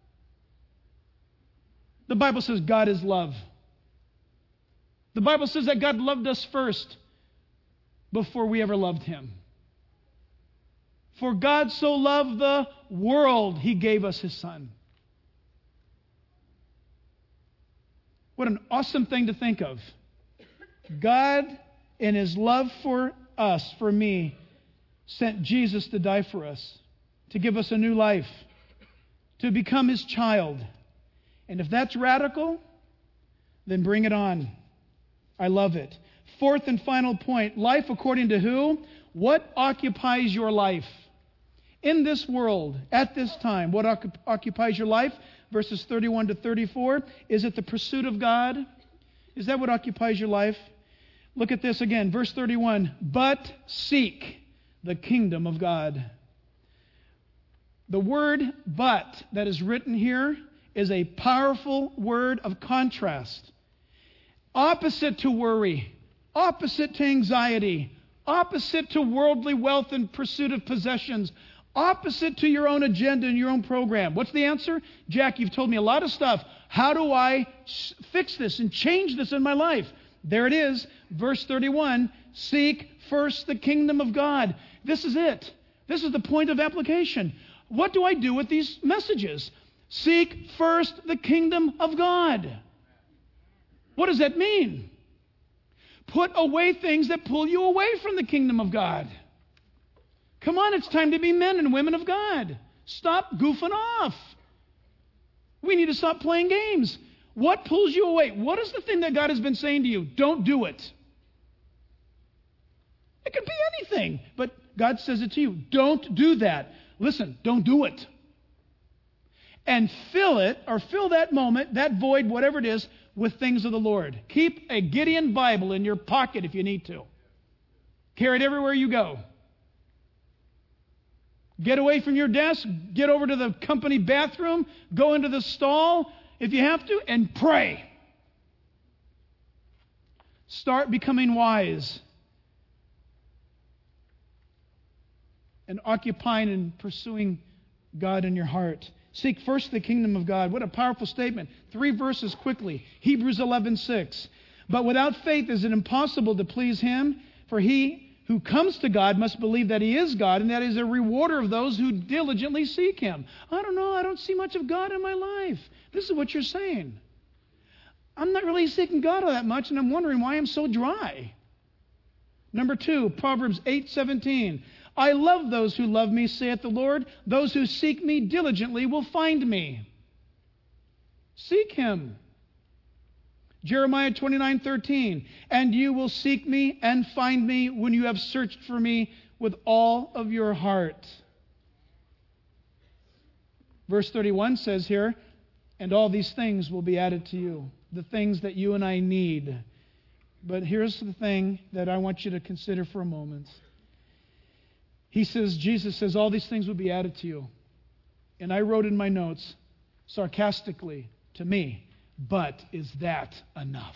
The Bible says God is love. The Bible says that God loved us first before we ever loved Him. For God so loved the world, He gave us His Son. What an awesome thing to think of. God, in His love for us, for me, sent Jesus to die for us, to give us a new life, to become His child. And if that's radical, then bring it on. I love it. Fourth and final point, life according to who? What occupies your life? In this world, at this time, what occupies your life? Verses 31 to 34. Is it the pursuit of God? Is that what occupies your life? Look at this again. Verse 31. But seek the kingdom of God. The word but that is written here is a powerful word of contrast. Opposite to worry. Opposite to anxiety. Opposite to worldly wealth and pursuit of possessions. Opposite to your own agenda and your own program. What's the answer? Jack, you've told me a lot of stuff. How do I fix this and change this in my life? There it is. Verse 31. Seek first the kingdom of God. This is it. This is the point of application. What do I do with these messages? Seek first the kingdom of God. What does that mean? Put away things that pull you away from the kingdom of God. Come on, it's time to be men and women of God. Stop goofing off. We need to stop playing games. What pulls you away? What is the thing that God has been saying to you? Don't do it. It could be anything, but God says it to you. Don't do that. Listen, don't do it. And fill it, or fill that moment, that void, whatever it is, with things of the Lord. Keep a Gideon Bible in your pocket if you need to. Carry it everywhere you go. Get away from your desk, get over to the company bathroom, go into the stall if you have to, and pray. Start becoming wise and occupying and pursuing God in your heart. Seek first the kingdom of God. What a powerful statement. 3 verses quickly. Hebrews 11:6. But without faith is it impossible to please Him, for he who comes to God must believe that He is God, and that He is a rewarder of those who diligently seek Him. I don't know. I don't see much of God in my life. This is what you're saying. I'm not really seeking God all that much, and I'm wondering why I'm so dry. Number 2, Proverbs 8:17. I love those who love me, saith the Lord. Those who seek me diligently will find me. Seek Him. Jeremiah 29:13. And you will seek me and find me when you have searched for me with all of your heart. Verse 31 says here, and all these things will be added to you. The things that you and I need. But here's the thing that I want you to consider for a moment. He says, Jesus says, all these things will be added to you. And I wrote in my notes, sarcastically, to me, but is that enough?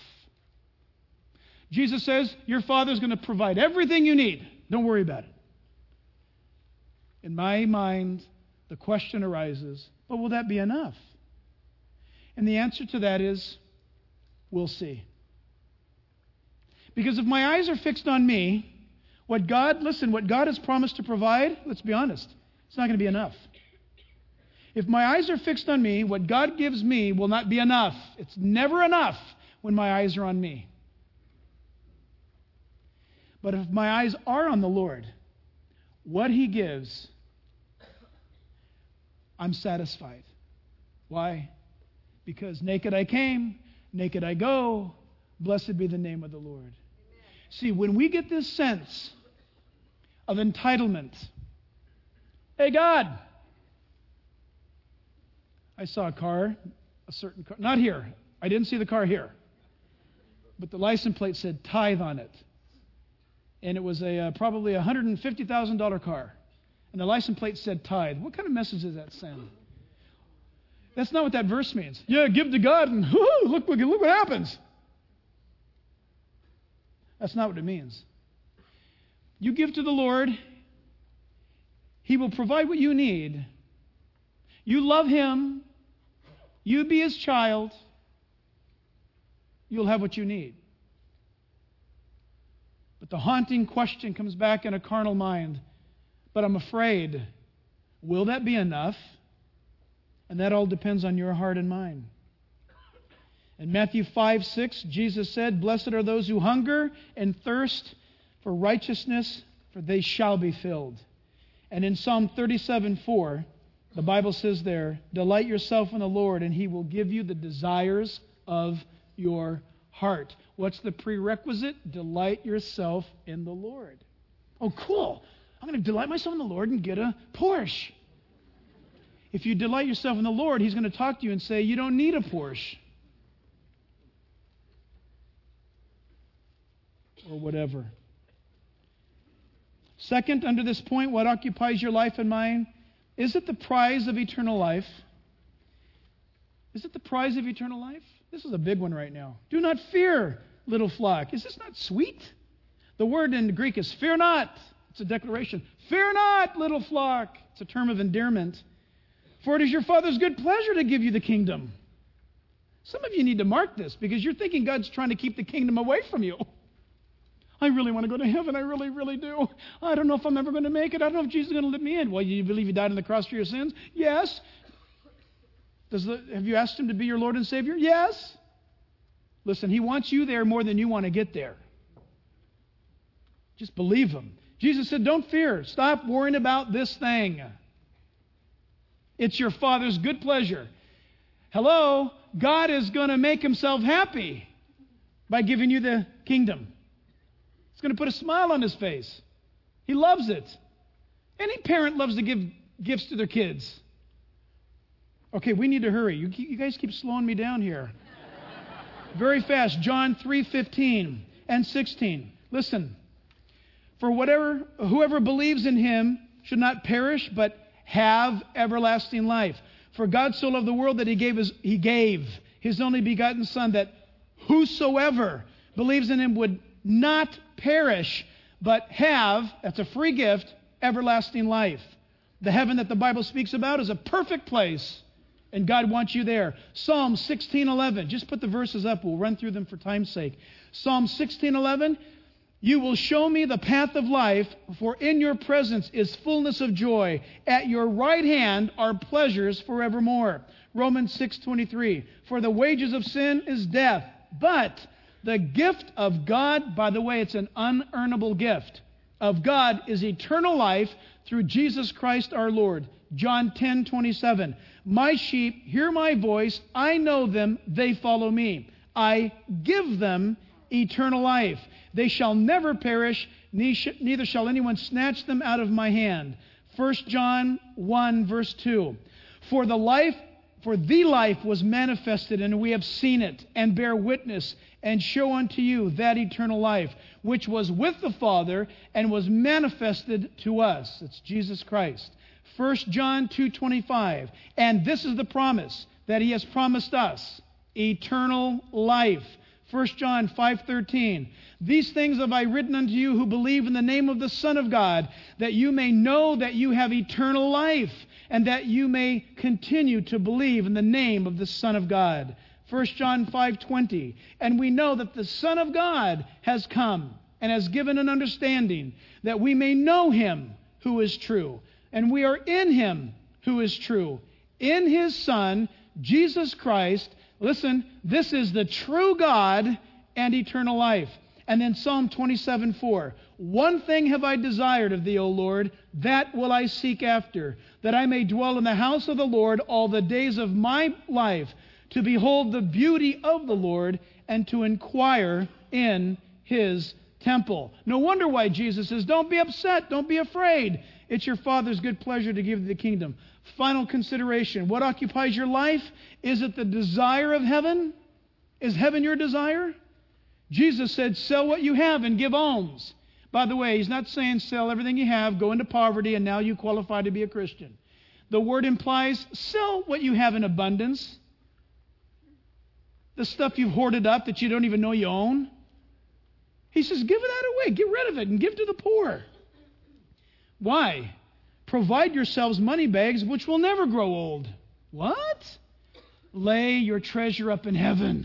Jesus says, your Father's going to provide everything you need. Don't worry about it. In my mind, the question arises, but will that be enough? And the answer to that is, we'll see. Because if my eyes are fixed on me, what God has promised to provide, let's be honest, it's not going to be enough. If my eyes are fixed on me, what God gives me will not be enough. It's never enough when my eyes are on me. But if my eyes are on the Lord, what He gives, I'm satisfied. Why? Because naked I came, naked I go, blessed be the name of the Lord. Amen. See, when we get this sense of entitlement, hey God, I saw a certain car, not here. I didn't see the car here. But the license plate said tithe on it. And it was probably a $150,000 car. And the license plate said tithe. What kind of message does that send? That's not what that verse means. Yeah, give to God and look what happens. That's not what it means. You give to the Lord, He will provide what you need. You love Him, you be His child, you'll have what you need. But the haunting question comes back in a carnal mind. But I'm afraid, will that be enough? And that all depends on your heart and mine. In Matthew 5:6, Jesus said, blessed are those who hunger and thirst for righteousness, for they shall be filled. And in Psalm 37:4, the Bible says there, delight yourself in the Lord, and He will give you the desires of your heart. What's the prerequisite? Delight yourself in the Lord. Oh, cool. I'm going to delight myself in the Lord and get a Porsche. If you delight yourself in the Lord, He's going to talk to you and say, you don't need a Porsche. Or whatever. Second, under this point, what occupies your life and mine? Is it the prize of eternal life? Is it the prize of eternal life? This is a big one right now. Do not fear, little flock. Is this not sweet? The word in the Greek is fear not. It's a declaration. Fear not, little flock. It's a term of endearment. For it is your Father's good pleasure to give you the kingdom. Some of you need to mark this because you're thinking God's trying to keep the kingdom away from you. I really want to go to heaven. I really, really do. I don't know if I'm ever going to make it. I don't know if Jesus is going to let me in. Well, you believe He died on the cross for your sins? Yes. Have you asked Him to be your Lord and Savior? Yes. Listen, He wants you there more than you want to get there. Just believe Him. Jesus said, don't fear. Stop worrying about this thing. It's your Father's good pleasure. Hello? God is going to make himself happy by giving you the kingdom. He's going to put a smile on his face. He loves it. Any parent loves to give gifts to their kids. Okay, we need to hurry. You guys keep slowing me down here. Very fast. John 3:15 and 16. Listen. For whoever believes in him should not perish, but have everlasting life. For God so loved the world that he gave his only begotten Son, that whosoever believes in him would not perish, but have, that's a free gift, everlasting life. The heaven that the Bible speaks about is a perfect place, and God wants you there. Psalm 16:11. Just put the verses up. We'll run through them for time's sake. Psalm 16:11. You will show me the path of life, for in your presence is fullness of joy. At your right hand are pleasures forevermore. Romans 6:23. For the wages of sin is death, but the gift of God, by the way, it's an unearnable gift of God, is eternal life through Jesus Christ our Lord. John 10:27. My sheep hear my voice. I know them. They follow me. I give them eternal life. They shall never perish, neither shall anyone snatch them out of my hand. 1 John 1, verse 2. For the life was manifested, and we have seen it, and bear witness, and show unto you that eternal life, which was with the Father, and was manifested to us. It's Jesus Christ. 1 John 2:25. And this is the promise that he has promised us, eternal life. 1 John 5:13. These things have I written unto you who believe in the name of the Son of God, that you may know that you have eternal life, and that you may continue to believe in the name of the Son of God. 1 John 5:20. And we know that the Son of God has come and has given an understanding, that we may know him who is true. And we are in him who is true. In his Son, Jesus Christ. Listen, this is the true God and eternal life. And then Psalm 27:4. One thing have I desired of thee, O Lord, that will I seek after, that I may dwell in the house of the Lord all the days of my life, to behold the beauty of the Lord and to inquire in his temple. No wonder why Jesus says, don't be upset, don't be afraid. It's your Father's good pleasure to give you the kingdom. Final consideration. What occupies your life? Is it the desire of heaven? Is heaven your desire? Jesus said, sell what you have and give alms. By the way, he's not saying sell everything you have, go into poverty, and now you qualify to be a Christian. The word implies sell what you have in abundance. The stuff you've hoarded up that you don't even know you own. He says, give that away. Get rid of it and give to the poor. Why? Provide yourselves money bags which will never grow old. What? Lay your treasure up in heaven.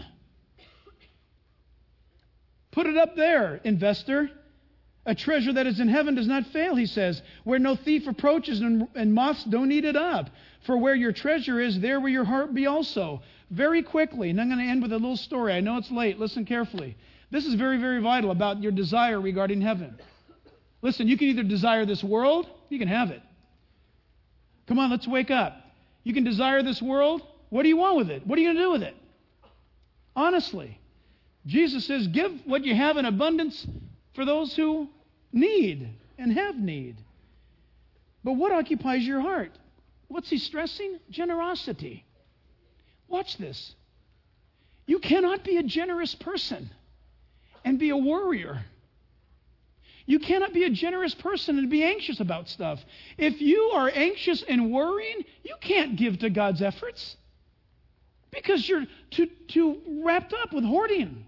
Put it up there, investor. A treasure that is in heaven does not fail, he says, where no thief approaches and moths don't eat it up. For where your treasure is, there will your heart be also. Very quickly, and I'm going to end with a little story. I know it's late. Listen carefully. This is very, very vital about your desire regarding heaven. Listen, you can either desire this world, you can have it. Come on, let's wake up. You can desire this world. What do you want with it? What are you going to do with it? Honestly. Jesus says, give what you have in abundance for those who need and have need. But what occupies your heart? What's he stressing? Generosity. Watch this. You cannot be a generous person and be a worrier. You cannot be a generous person and be anxious about stuff. If you are anxious and worrying, you can't give to God's efforts because you're too wrapped up with hoarding.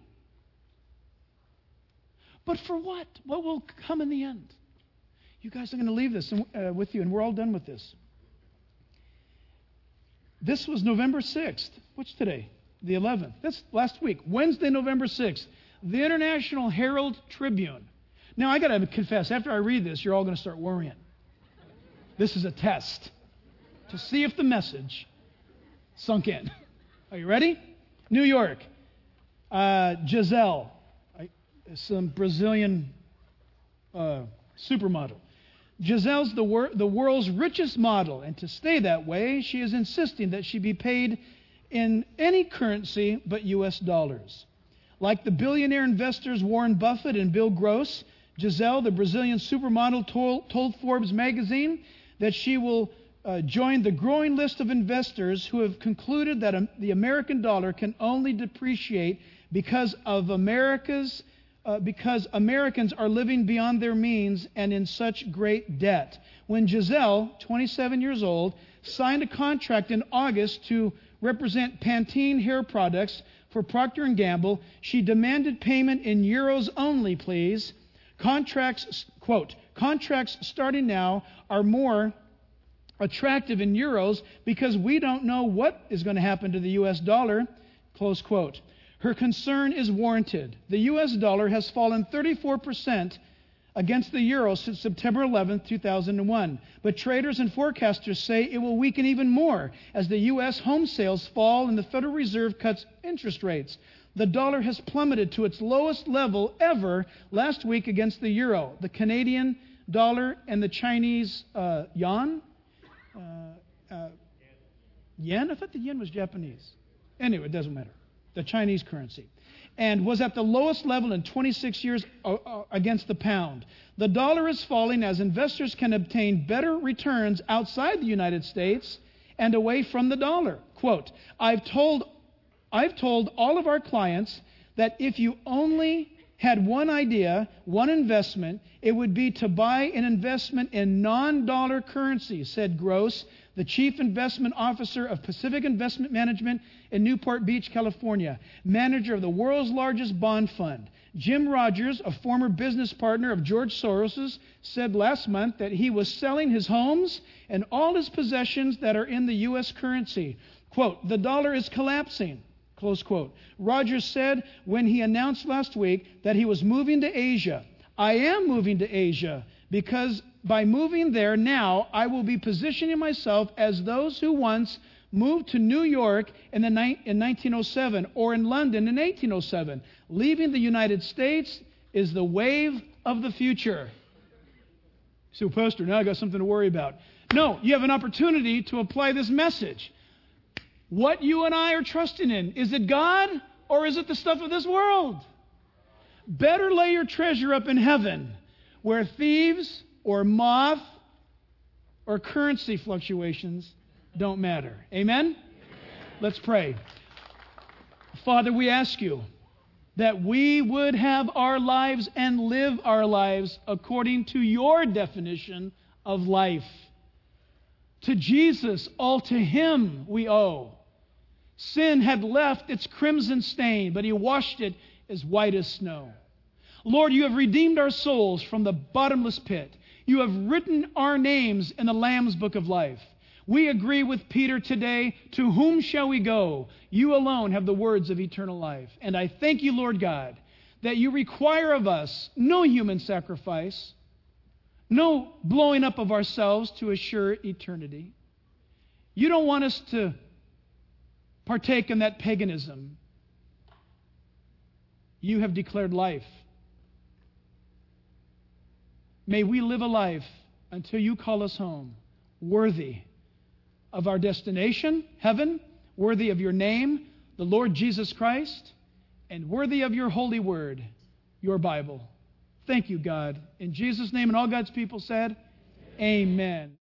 But for what? What will come in the end? You guys are going to leave this with you, and we're all done with this. This was November 6th. What's today? The 11th. That's last week. Wednesday, November 6th. The International Herald Tribune. Now, I got to confess, after I read this, you're all going to start worrying. This is a test to see if the message sunk in. Are you ready? New York. Giselle. Some Brazilian supermodel. Giselle's the world's richest model, and to stay that way, she is insisting that she be paid in any currency but U.S. dollars. Like the billionaire investors Warren Buffett and Bill Gross, Giselle, the Brazilian supermodel, told Forbes magazine that she will join the growing list of investors who have concluded that the American dollar can only depreciate because Americans are living beyond their means and in such great debt. When Giselle, 27 years old, signed a contract in August to represent Pantene hair products for Procter & Gamble, she demanded payment in euros only, please. Contracts, quote, contracts starting now are more attractive in euros because we don't know what is going to happen to the U.S. dollar, close quote. Her concern is warranted. The U.S. dollar has fallen 34% against the euro since September 11, 2001. But traders and forecasters say it will weaken even more as the U.S. home sales fall and the Federal Reserve cuts interest rates. The dollar has plummeted to its lowest level ever last week against the euro, the Canadian dollar, and the Chinese yuan. Yen? I thought the yen was Japanese. Anyway, it doesn't matter. The Chinese currency. And was at the lowest level in 26 years against the pound. The dollar is falling as investors can obtain better returns outside the United States and away from the dollar. Quote, I've told all of our clients that if you only had one idea, one investment, it would be to buy an investment in non-dollar currency, said Gross, the chief investment officer of Pacific Investment Management in Newport Beach, California, manager of the world's largest bond fund. Jim Rogers, a former business partner of George Soros's, said last month that he was selling his homes and all his possessions that are in the U.S. currency. Quote, the dollar is collapsing. Close quote. Rogers said when he announced last week that he was moving to Asia, I am moving to Asia because by moving there now, I will be positioning myself as those who once moved to New York in 1907 or in London in 1807. Leaving the United States is the wave of the future. So, Pastor, now I got something to worry about. No, you have an opportunity to apply this message. What you and I are trusting in, is it God or is it the stuff of this world? Better lay your treasure up in heaven where thieves or moth or currency fluctuations don't matter. Amen? Let's pray. Father, we ask you that we would have our lives and live our lives according to your definition of life. To Jesus, all to him we owe. Sin had left its crimson stain, but he washed it as white as snow. Lord, you have redeemed our souls from the bottomless pit. You have written our names in the Lamb's book of life. We agree with Peter today, to whom shall we go? You alone have the words of eternal life. And I thank you, Lord God, that you require of us no human sacrifice, no blowing up of ourselves to assure eternity. You don't want us to partake in that paganism. You have declared life. May we live a life until you call us home, worthy of our destination, heaven, worthy of your name, the Lord Jesus Christ, and worthy of your holy word, your Bible. Thank you, God. In Jesus' name, and all God's people said, Amen.